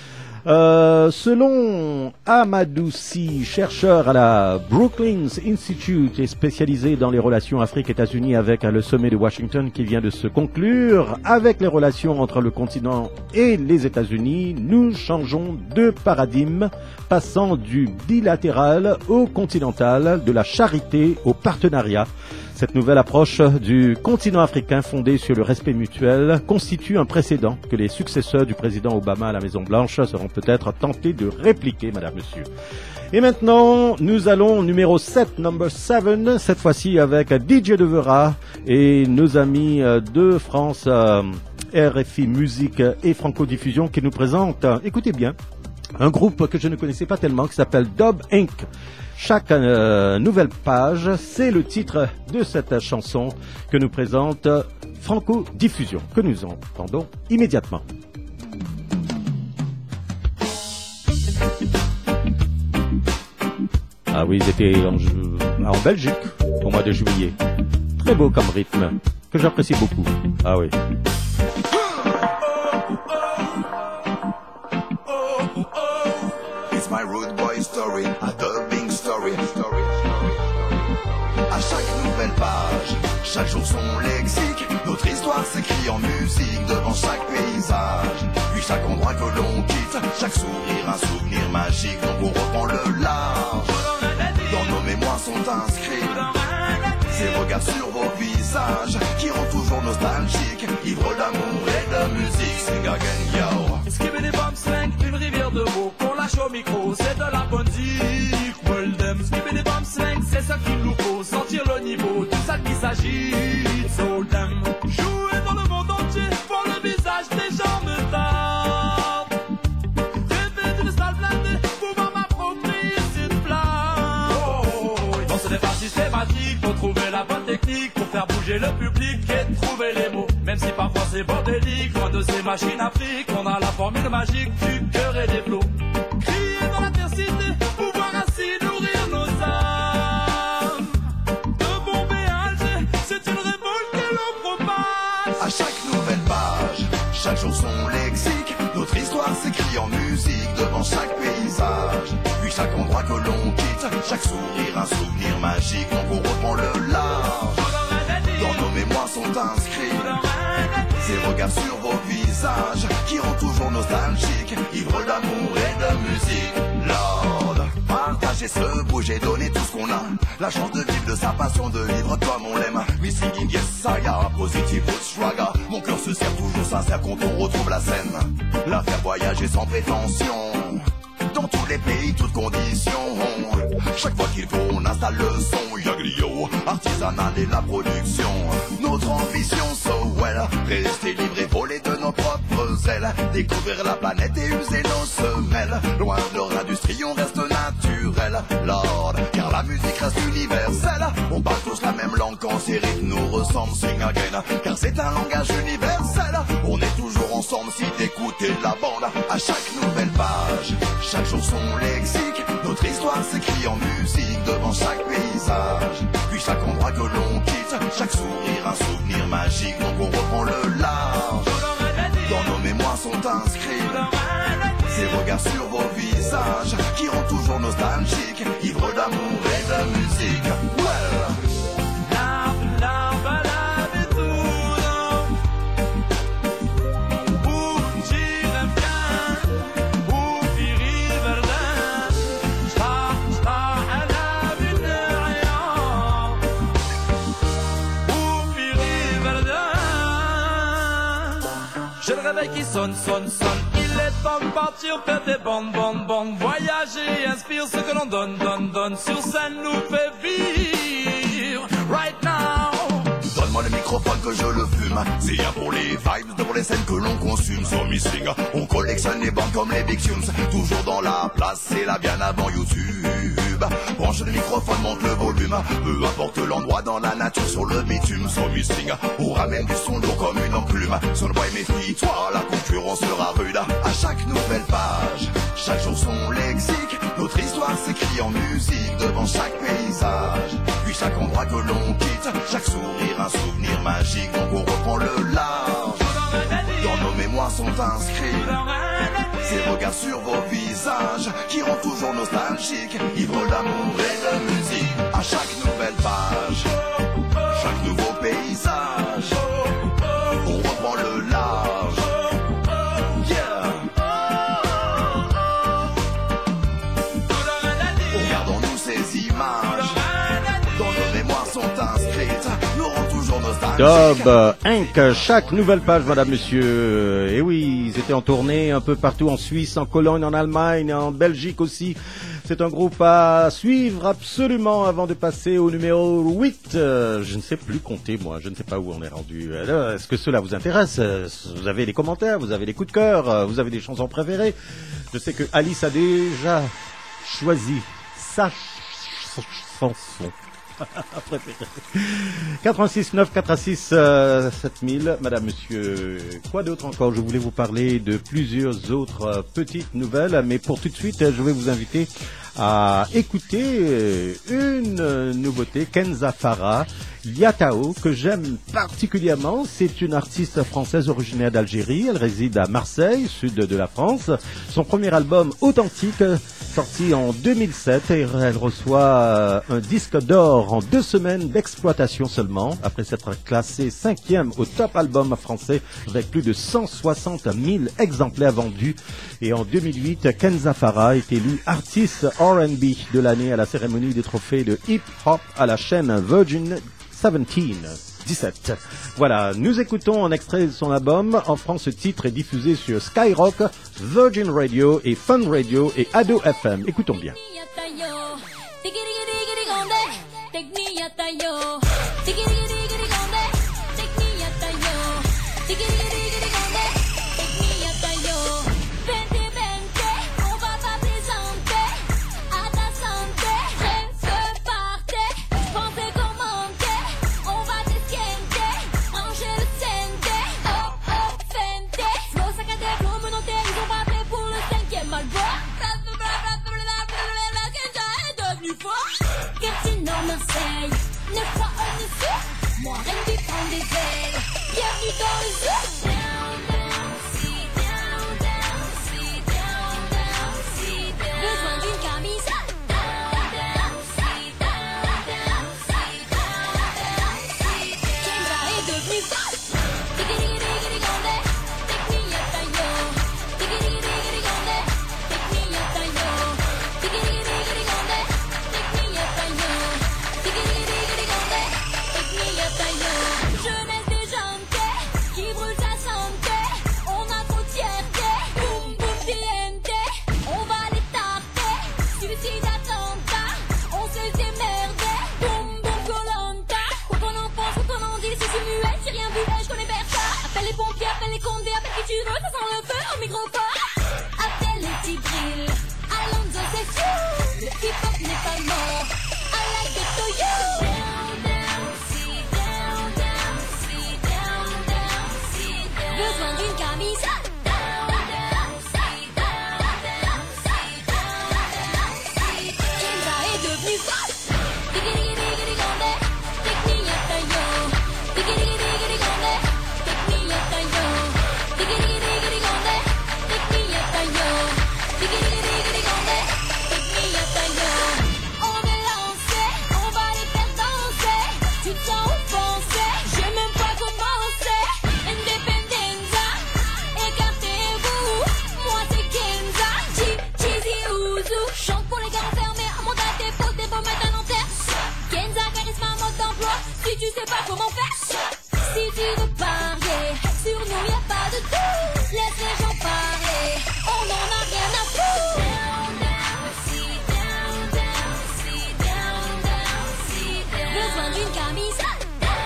Selon Amadou Sy, chercheur à la Brookings Institute et spécialisé dans les relations Afrique-États-Unis avec le sommet de Washington qui vient de se conclure, avec les relations entre le continent et les États-Unis, nous changeons de paradigme, passant du bilatéral au continental, de la charité au partenariat. Cette nouvelle approche du continent africain fondée sur le respect mutuel constitue un précédent que les successeurs du président Obama à la Maison-Blanche seront peut-être tentés de répliquer, madame, monsieur. Et maintenant, nous allons au numéro 7, number 7, cette fois-ci avec DJ Devera et nos amis de France, RFI Musique et Franco-Diffusion qui nous présentent, écoutez bien, un groupe que je ne connaissais pas tellement qui s'appelle Dub Inc. Chaque nouvelle page, c'est le titre de cette chanson que nous présente Franco-Diffusion, que nous entendons immédiatement. Ah oui, ils étaient en Belgique au mois de juillet. Très beau comme rythme, que j'apprécie beaucoup. Ah oui. It's my rude boy story, a dubbing story. À chaque nouvelle page, chaque jour son lexique. Notre histoire s'écrit en musique devant chaque paysage. Puis chaque endroit que l'on quitte, chaque sourire un souvenir magique. Donc on reprend le large. Dans nos mémoires sont inscrits ces regards sur vos visages qui rendent toujours nostalgiques, ivres d'amour et de musique. Sing again, yo. Skibidi bum slang, une rivière de mots qu'on lâche au micro, c'est de la bonne zik. Well them, skibidi bum slang, c'est ça qu'il nous faut, sentir le niveau, tout ça qui s'agit. So them, jouer dans le monde entier, pour le visage des gens me tarde. Rêver d'une salle blindée, pouvoir m'approprier cette flamme. Non, ce n'est pas systématique, faut trouver la bonne technique pour faire bouger le public et trouver les mots. Même si parfois c'est bordélique, loin de ces machines afriques, on a la formule magique du cœur et des flots. Crier dans l'adversité, pouvoir ainsi nourrir nos âmes. De Bombay à Alger, c'est une révolte que l'on propage. À chaque nouvelle page, chaque jour son lexique. Notre histoire s'écrit en musique devant chaque paysage. Puis chaque endroit que l'on quitte, chaque sourire un souvenir magique. Donc on reprend le large. Dans nos mémoires sont inscrits ces regards sur vos visages qui rendent toujours nostalgiques, ivres d'amour et de musique. Lord, partager, se bouger, donner tout ce qu'on a. La chance de vivre de sa passion, de vivre comme on l'aime. Missing in yes, I positive swagger. Mon cœur se serre toujours sincère quand on retrouve la scène. La faire voyager sans prétention. Dans tous les pays, toutes conditions. Chaque fois qu'il faut, on installe le son. Yagrio, artisanal et la production. Notre ambition, so well. Rester libre et voler de nos propres ailes. Découvrir la planète et user nos semelles. Loin de leur industrie, on reste naturel. Lord, car la musique reste universelle. On parle tous la même langue quand ces rythmes nous ressemblent. Sing again, car c'est un langage universel. On est toujours ensemble si t'écoutes la bande. À chaque nouvelle page, chaque jour son lexique. Notre histoire s'écrit en musique devant chaque paysage. Puis chaque endroit que l'on quitte, chaque sourire un souvenir magique. Donc on reprend le large. Dans nos mémoires sont inscrits ces regards sur vos visages qui rendent toujours nostalgiques, ivres d'amour et de musique. Well. J'ai le réveil qui sonne. Il est temps de partir faire des bandes. Voyager, inspire ce que l'on donne. Sur scène nous fait vivre. Right now. Donne-moi le microphone que je le fume. C'est bien pour les vibes, pour les scènes que l'on consume. So missing, on collectionne les bandes comme les Big Tunes. Toujours dans la place, c'est là bien avant YouTube. Branche le microphone, monte le volume. Peu importe l'endroit dans la nature, sur le bitume. So missing, on ramène du son lourd comme une enclume. Son boy méfie-toi, la concurrence sera rude. À chaque nouvelle page, chaque jour son lexique. Notre histoire s'écrit en musique devant chaque paysage. Puis chaque endroit que l'on quitte, chaque sourire un souvenir magique. Donc on reprend le large. Dans nos mémoires sont inscrits ces regards sur vos visages qui rendent toujours nostalgiques, ivres d'amour et de musique. À chaque nouvelle page, chaque nouveau paysage, on reprend le large. Regardons-nous ces images, dans nos mémoires sont inscrites Dub Inc. Chaque nouvelle page, madame, monsieur. Et oui, ils étaient en tournée un peu partout en Suisse, en Cologne, en Allemagne, en Belgique aussi. C'est un groupe à suivre absolument avant de passer au numéro 8. Je ne sais plus compter, moi. Je ne sais pas où on est rendu. Alors, est-ce que cela vous intéresse? Vous avez des commentaires, vous avez des coups de cœur, vous avez des chansons préférées. Je sais que Alice a déjà choisi sa chanson préférée. 86 9 86 7000, madame, monsieur. Quoi d'autre encore? Je voulais vous parler de plusieurs autres petites nouvelles, mais pour tout de suite, je vais vous inviter à écouter une nouveauté, Kenza Farah, Yatao, que j'aime particulièrement. C'est une artiste française originaire d'Algérie. Elle réside à Marseille, sud de la France. Son premier album Authentique, sorti en 2007, et elle reçoit un disque d'or en 2 semaines d'exploitation seulement, après s'être classée 5e au top album français avec plus de 160 000 exemplaires vendus. Et en 2008, Kenza Farah est élue artiste R&B de l'année à la cérémonie des trophées de hip-hop à la chaîne Virgin 17. Voilà, nous écoutons un extrait de son album. En France, ce titre est diffusé sur Skyrock, Virgin Radio et Fun Radio et Ado FM. Écoutons bien. Marseille, 9 fois on est sûr, moi reine du temps des ailes, bienvenue dans le zoo. Down, down, sit down, down, sit down, down, sit down. Besoin d'une camisole. Down, down, sit down, down, sit down, down, sit down. Kenza est devenue folle. Diggy diggy diggy gonde, take me at a yo. Diggy diggy diggy gonde, take me at a yo. Diggy diggy diggy gonde, take me at a yo. Jeunesse déjantée, qui brûle sa santé. On a trop de fierté, boum boum TNT. On va les tarter, suicide attentat. On se démerdait, boum boum Koh-Lanta. Quoi qu'on en pense, quoi qu'on en dise, je suis muette, j'ai rien vu, je connais personne. Appelle les pompiers, appelle les condés, appelle qui tu veux, ça sent le feu au microphone. Appelle les Tibril, Alonso c'est fou. Le hip-hop n'est pas mort, I like it to you. Besoin d'une camisole. Kenza est devenue folle. Diggy diggy diggy gonde, take me at a yo. Diggy diggy diggy gonde, take me at a yo. Diggy diggy diggy gonde, take me at a yo. Diggy diggy diggy gonde, take me at a yo. On est lancé, on va les faire danser. Tu te sens offensé, j'ai même pas commencé. Independenza, écartez-vous. Moi c'est Kenza, cheesy ouzou. Chante pour les gars enfermés, à mon date des fautes, des pommettes à Nanterre. Kenza, charisme, mode d'emploi. Si tu sais pas comment faire, si tu veux parier, sur nous y'a pas de doute. Laisse les gens parler, on en a rien à foutre. Down, down, sit down, down, sit down, down, sit down. Besoin d'une camisole.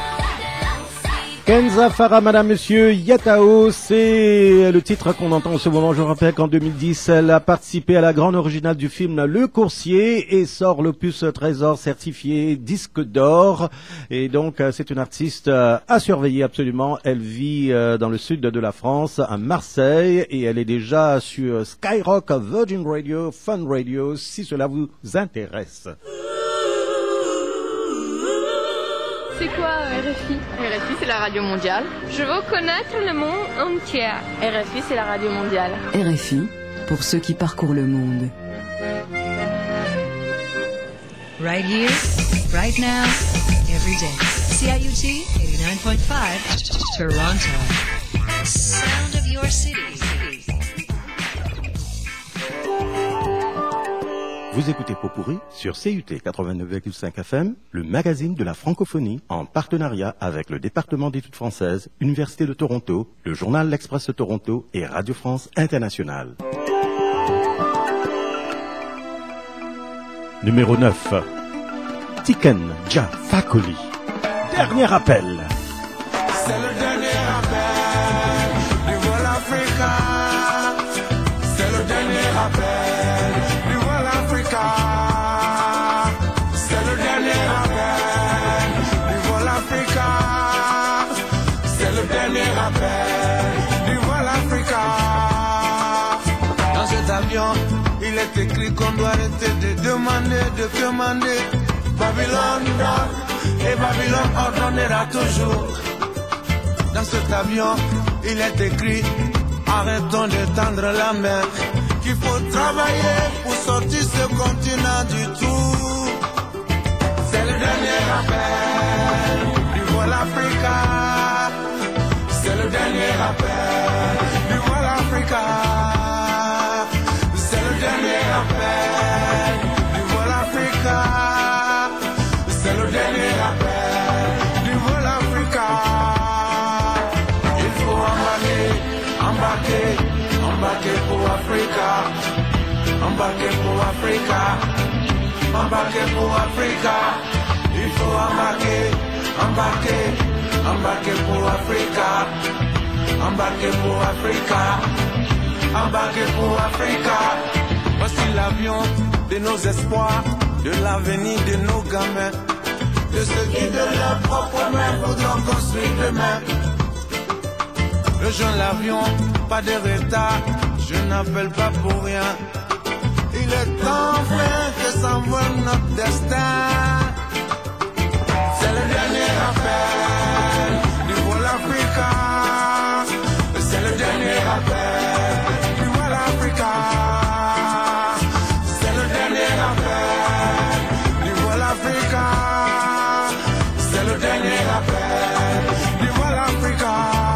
Kenza Farah, madame, monsieur, Yatao, c'est le titre qu'on entend en ce moment. Je rappelle qu'en 2010, elle a participé à la grande originale du film Le Coursier et sort l'opus Trésor certifié disque d'or. Et donc, c'est une artiste à surveiller absolument. Elle vit dans le sud de la France, à Marseille, et elle est déjà sur Skyrock, Virgin Radio, Fun Radio, si cela vous intéresse. C'est quoi RFI? RFI, c'est la radio mondiale. Je veux connaître le monde entier. RFI, c'est la radio mondiale. RFI, pour ceux qui parcourent le monde. Right here, right now, every day. CIUT 89.5, Toronto. Sound of your city. Vous écoutez Pot-Pourri sur CUT 89,5 FM, le magazine de la francophonie, en partenariat avec le département d'études françaises, Université de Toronto, le journal L'Express de Toronto et Radio France Internationale. Numéro 9. Tiken Jah Fakoly. Dernier appel. C'est le dernier appel du Vol Africa. C'est le dernier appel du Vol Africa. C'est le dernier appel du Vol Africa. C'est le dernier appel du Vol Africa. Dans cet avion, il est écrit qu'on doit arrêter de demander. Babylone donne et Babylone ordonnera toujours. Dans cet avion, il est écrit, arrêtons de tendre la main, qu'il faut travailler pour sortir ce continent du tout. C'est le dernier appel du Vol Africa. C'est le dernier appel du Vol Africa. C'est le dernier appel du Vol Africa. C'est le dernier appel du Vol Africa. Il faut embarquer pour Africa. Embarquer pour Africa. Embarquer pour Africa. Il faut embarquer pour Africa. Embarquer pour Africa. Embarquer pour Africa. Voici l'avion de nos espoirs, de l'avenir de nos gamins, de ceux qui de leurs propres mains voudront construire demain. Rejoins l'avion, pas de retard, je n'appelle pas pour rien. Il est temps enfin que s'envole notre destin. C'est le dernier appel du Vol Africa. C'est le dernier appel du Vol Africa. C'est le dernier appel du Vol Africa. C'est le dernier appel du Vol Africa.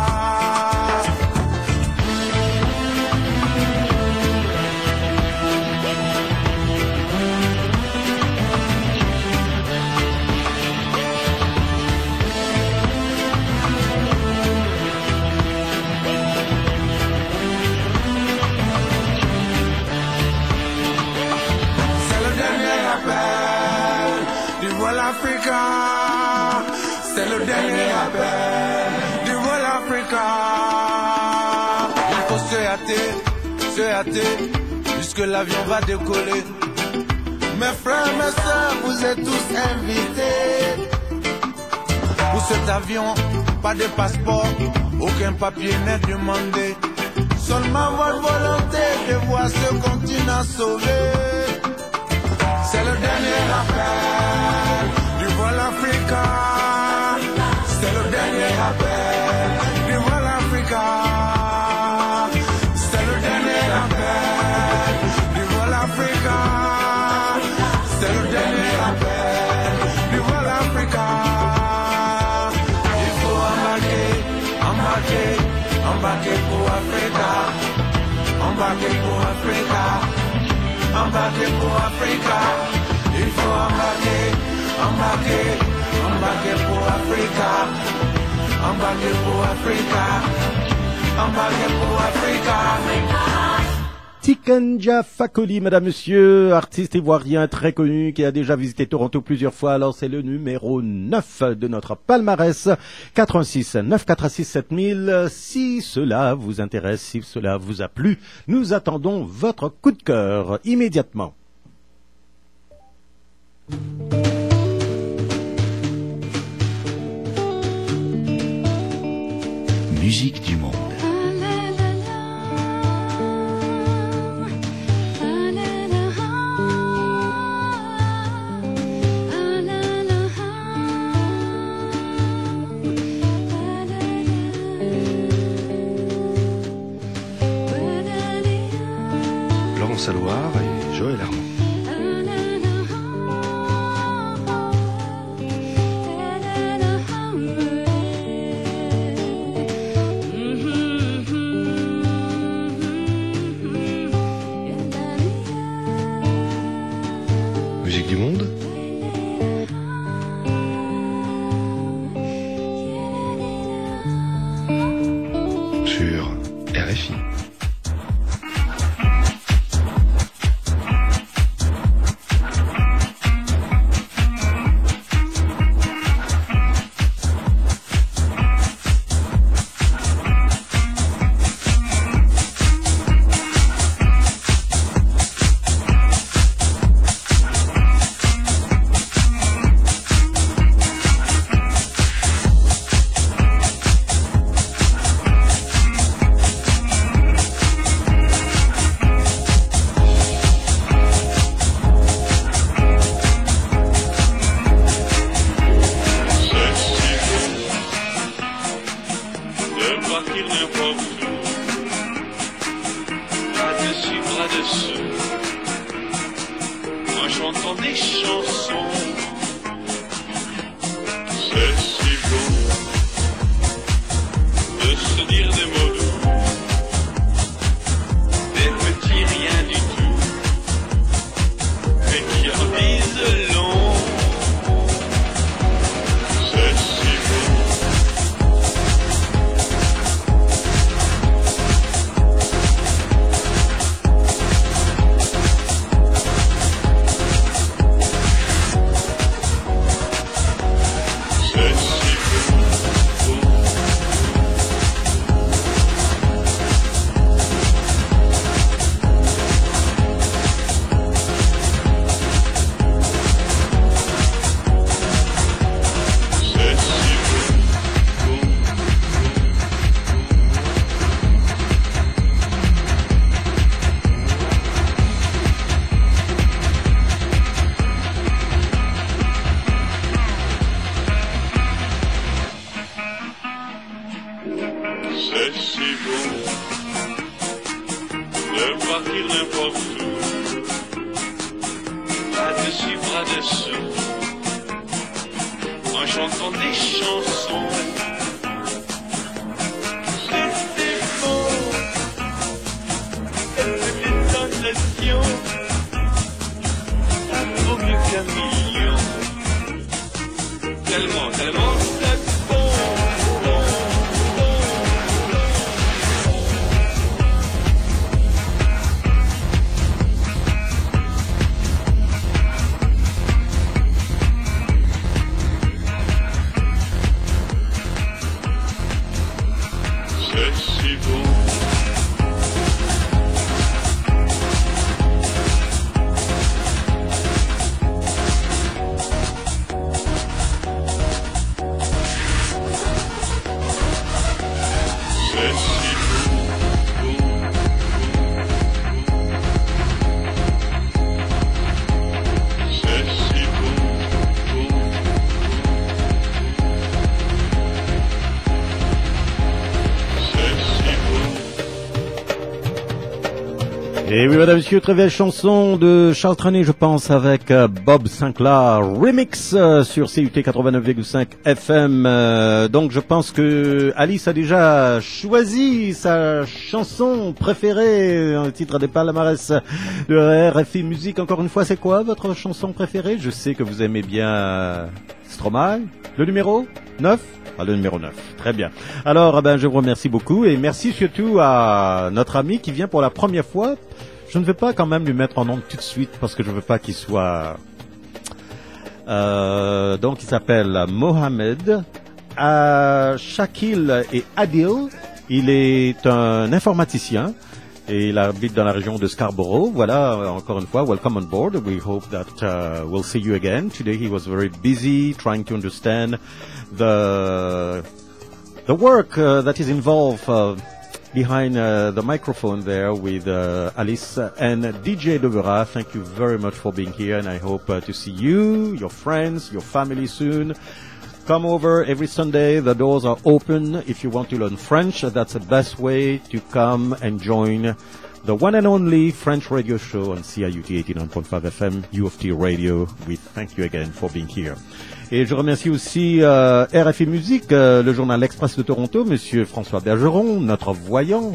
Africa, c'est le dernier appel du Vol Africa. Il faut se hâter, puisque l'avion va décoller. Mes frères, mes soeurs, vous êtes tous invités. Pour cet avion, pas de passeport, aucun papier n'est demandé. Seulement votre volonté de voir ce continent sauvé. C'est le dernier appel du Vol Africa. C'est le dernier appel du Vol Africa. C'est le dernier appel du Vol Africa. C'est le dernier appel du Vol Africa. Il faut embarquer pour Africa. Embarquer pour Africa. Embarquer pour Africa. Il faut embarquer pour Africa. Embarquer pour Africa. Embarquer pour Africa. Tiken Jah Fakoly, madame, monsieur, artiste ivoirien très connu qui a déjà visité Toronto plusieurs fois. Alors c'est le numéro 9 de notre palmarès. 86 946 7000. Si cela vous intéresse, si cela vous a plu, nous attendons votre coup de cœur immédiatement. Musique du monde. Laurence Alouard et Joël Armand. sur RFI. Et oui, mesdames et messieurs, très belle chanson de Charles Trenet, je pense, avec Bob Sinclair Remix sur CUT 89,5 FM. Donc, je pense que Alice a déjà choisi sa chanson préférée, un titre des palmarès de RFI Musique. Encore une fois, c'est quoi votre chanson préférée? Je sais que vous aimez bien Stromae. Le numéro 9? Ah, le numéro 9. Très bien. Alors, je vous remercie beaucoup et merci surtout à notre ami qui vient pour la première fois. Je ne vais pas quand même lui mettre en ondes tout de suite parce que je veux pas qu'il soit... donc, il s'appelle Mohamed Shakil et Adil. Il est un informaticien et il habite dans la région de Scarborough. Voilà, encore une fois, welcome on board. We hope that we'll see you again. Today he was very busy trying to understand the work that is involved behind the microphone there with Alice and DJ Devera. Thank you very much for being here, and I hope to see you, your friends, your family soon. Come over every Sunday. The doors are open. If you want to learn French, that's the best way to come and join the one and only French radio show on CIUT 89.5 FM, UFT Radio. We thank you again for being here. Et je remercie aussi RFI Musique, le journal L'Express de Toronto, Monsieur François Bergeron, notre voyant.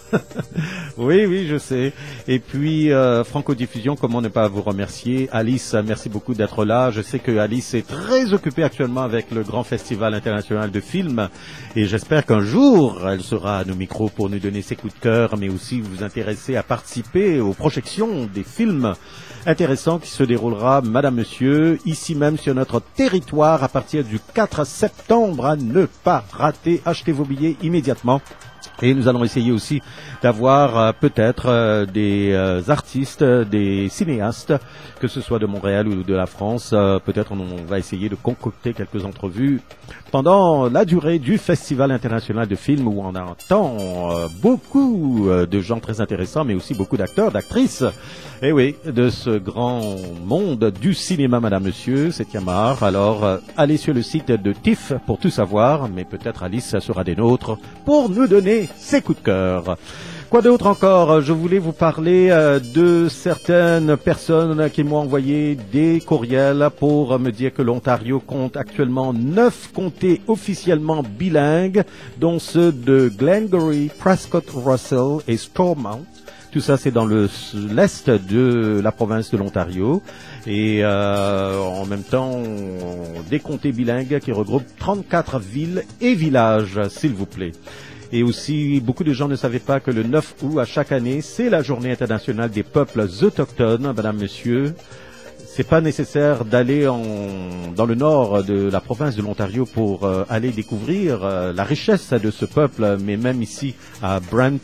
Oui, je sais. Et puis, Franco Diffusion, comment ne pas vous remercier. Alice, merci beaucoup d'être là. Je sais que Alice est très occupée actuellement avec le grand festival international de films. Et j'espère qu'un jour, elle sera à nos micros pour nous donner ses coups de cœur, mais aussi vous intéresser à participer aux projections des films intéressants qui se déroulera, madame, monsieur, ici même sur notre territoire à partir du 4 septembre. À ne pas rater. Achetez vos billets immédiatement. Et nous allons essayer aussi d'avoir peut-être des artistes, des cinéastes, que ce soit de Montréal ou de la France. Peut-être on va essayer de concocter quelques entrevues pendant la durée du Festival international de films où on entend beaucoup de gens très intéressants, mais aussi beaucoup d'acteurs, d'actrices. Et oui, de ce grand monde du cinéma, madame, monsieur, 7e art. Alors, allez sur le site de TIFF pour tout savoir, mais peut-être Alice sera des nôtres pour nous donner ses coups de cœur. Quoi d'autre encore? Je voulais vous parler de certaines personnes qui m'ont envoyé des courriels pour me dire que l'Ontario compte actuellement 9 comtés officiellement bilingues, dont ceux de Glengarry, Prescott Russell et Stormont. Tout ça, c'est dans l'est de la province de l'Ontario. Et en même temps, des comtés bilingues qui regroupent 34 villes et villages, s'il vous plaît. Et aussi, beaucoup de gens ne savaient pas que le 9 août à chaque année, c'est la journée internationale des peuples autochtones, madame, monsieur. C'est pas nécessaire d'aller dans le nord de la province de l'Ontario pour aller découvrir la richesse de ce peuple, mais même ici à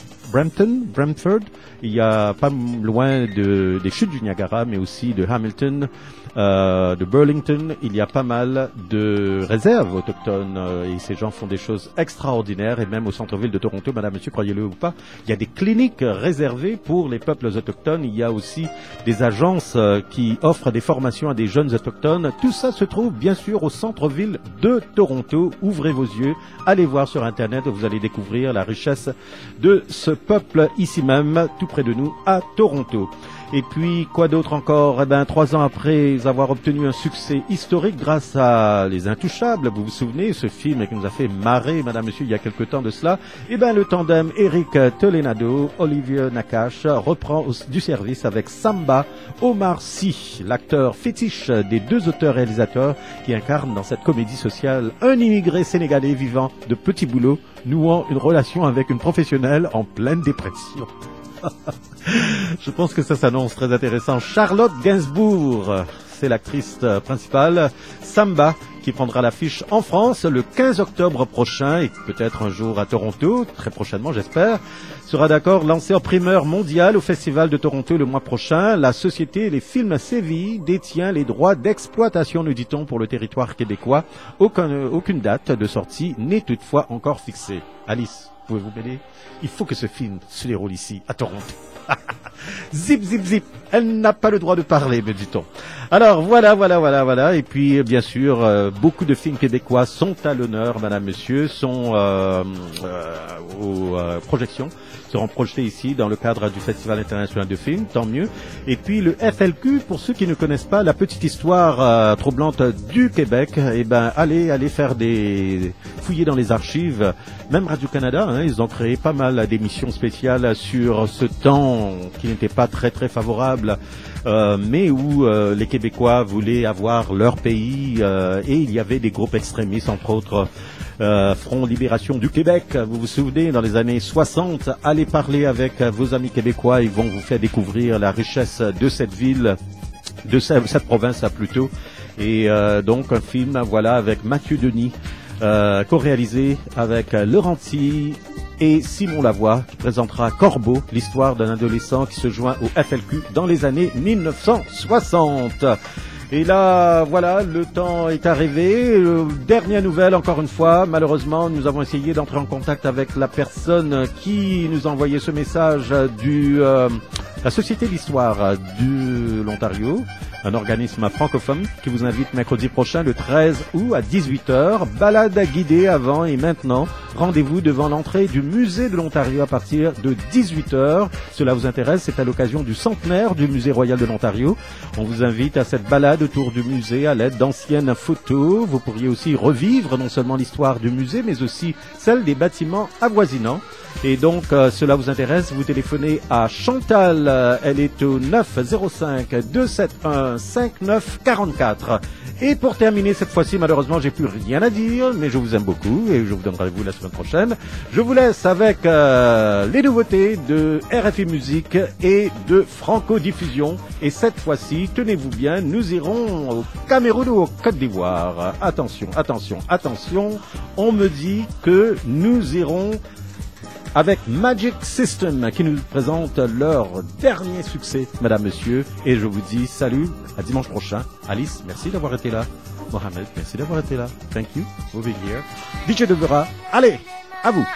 Brantford, il y a pas loin des chutes du Niagara, mais aussi de Hamilton, de Burlington, il y a pas mal de réserves autochtones et ces gens font des choses extraordinaires. Et même au centre-ville de Toronto, madame, monsieur, croyez-le ou pas, il y a des cliniques réservées pour les peuples autochtones. Il y a aussi des agences qui offrent des formations à des jeunes autochtones. Tout ça se trouve bien sûr au centre-ville de Toronto. Ouvrez vos yeux, allez voir sur Internet, vous allez découvrir la richesse de ce peuple ici même, tout près de nous, à Toronto. Et puis, quoi d'autre encore? 3 ans après avoir obtenu un succès historique grâce à Les Intouchables, vous vous souvenez, ce film qui nous a fait marrer, madame, monsieur, il y a quelque temps de cela, le tandem Eric Tolenado, Olivier Nakache reprend du service avec Samba Omar Sy, l'acteur fétiche des 2 auteurs-réalisateurs qui incarnent dans cette comédie sociale un immigré sénégalais vivant de petits boulots, nouant une relation avec une professionnelle en pleine dépression. Je pense que ça s'annonce très intéressant. Charlotte Gainsbourg, c'est l'actrice principale. Samba, qui prendra l'affiche en France le 15 octobre prochain et peut-être un jour à Toronto, très prochainement j'espère, sera d'accord lancé en primeur mondiale au Festival de Toronto le mois prochain. La société Les Films Séville détient les droits d'exploitation, nous dit-on, pour le territoire québécois. Aucune date de sortie n'est toutefois encore fixée. Alice, pouvez-vous m'aider? Il faut que ce film se déroule ici, à Toronto. Zip, zip, zip. Elle n'a pas le droit de parler, me dit-on. Alors, voilà. Et puis, bien sûr, beaucoup de films québécois sont à l'honneur, madame, monsieur, sont aux projections, seront projetés ici dans le cadre du Festival international de films, tant mieux. Et puis, le FLQ, pour ceux qui ne connaissent pas la petite histoire troublante du Québec, allez faire fouiller dans les archives. Même Radio-Canada, ils ont créé pas mal d'émissions spéciales sur ce temps qui n'était pas très très favorable, mais où les Québécois voulaient avoir leur pays et il y avait des groupes extrémistes, entre autres Front Libération du Québec. Vous vous souvenez, dans les années 60, allez parler avec vos amis québécois, ils vont vous faire découvrir la richesse de cette ville, de cette province plutôt. Et donc un film, avec Mathieu Denis, co-réalisé avec Laurenti et Simon Lavoie, qui présentera Corbeau, l'histoire d'un adolescent qui se joint au FLQ dans les années 1960. Et là, le temps est arrivé. Dernière nouvelle, encore une fois. Malheureusement, nous avons essayé d'entrer en contact avec la personne qui nous a envoyé ce message du La Société d'Histoire de l'Ontario, un organisme francophone qui vous invite mercredi prochain, le 13 août à 18h. Balade guidée avant et maintenant. Rendez-vous devant l'entrée du musée de l'Ontario à partir de 18h. Cela vous intéresse, c'est à l'occasion du centenaire du musée royal de l'Ontario. On vous invite à cette balade autour du musée à l'aide d'anciennes photos. Vous pourriez aussi revivre non seulement l'histoire du musée, mais aussi celle des bâtiments avoisinants. Et donc, cela vous intéresse, vous téléphonez à Chantal, elle est au 905-271-5944. Et pour terminer cette fois-ci, malheureusement, j'ai plus rien à dire, mais je vous aime beaucoup et je vous donnerai vous la semaine prochaine. Je vous laisse avec les nouveautés de RFI Musique et de Franco Diffusion. Et cette fois-ci, tenez-vous bien, nous irons au Cameroun ou au Côte d'Ivoire. Attention, attention, attention, on me dit que nous irons avec Magic System qui nous présente leur dernier succès, madame, monsieur. Et je vous dis salut, à dimanche prochain. Alice, merci d'avoir été là. Mohamed, merci d'avoir été là. Thank you for being here. DJ Devera, allez, à vous.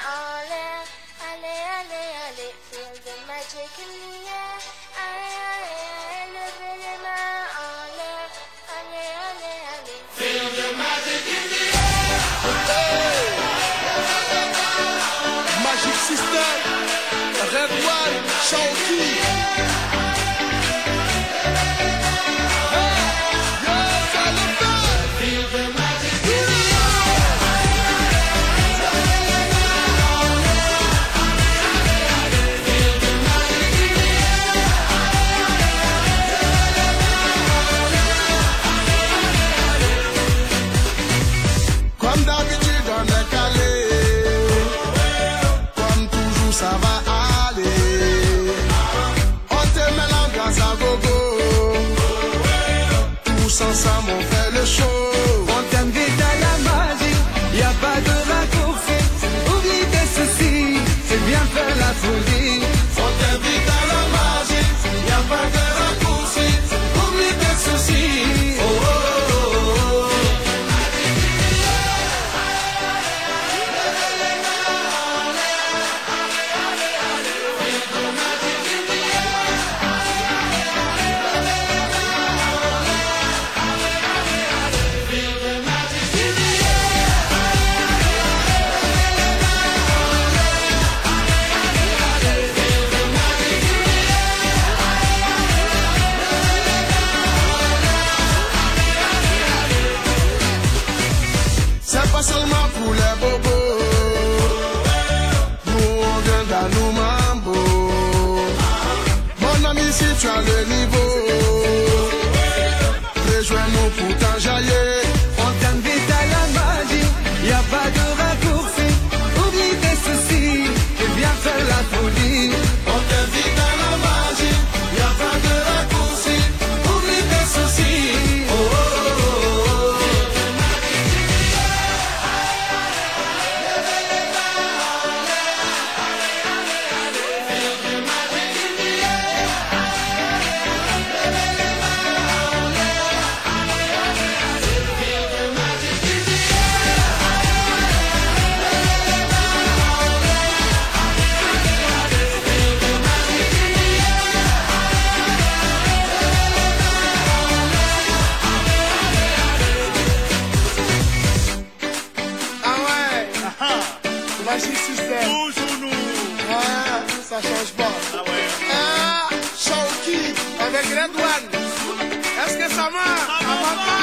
Ensemble on fait le show. On t'invite à la magie, y a pas de raccourci. Oublie tes soucis, c'est bien faire la folie. On t'invite à la magie, y a pas de raccourci. Oublie tes soucis. Oh oh oh oh. C'est pas seulement pour les bobos, nous on vient dans nos mambo. Mon ami, si tu as le niveau, rejoins-nous pour t'enjailler. On t'invite à la magie, y a pas de raccourci. Oublie tes soucis et viens faire la folie. On t'invite à la magie, y a pas de raccourci. Oublie tes soucis. Oh oh oh oh. Magic System. Toujours nous. Ouais, ça change pas. Ah ouais. Shawky avec Red One. Est-ce que ça marche? Ça va pas.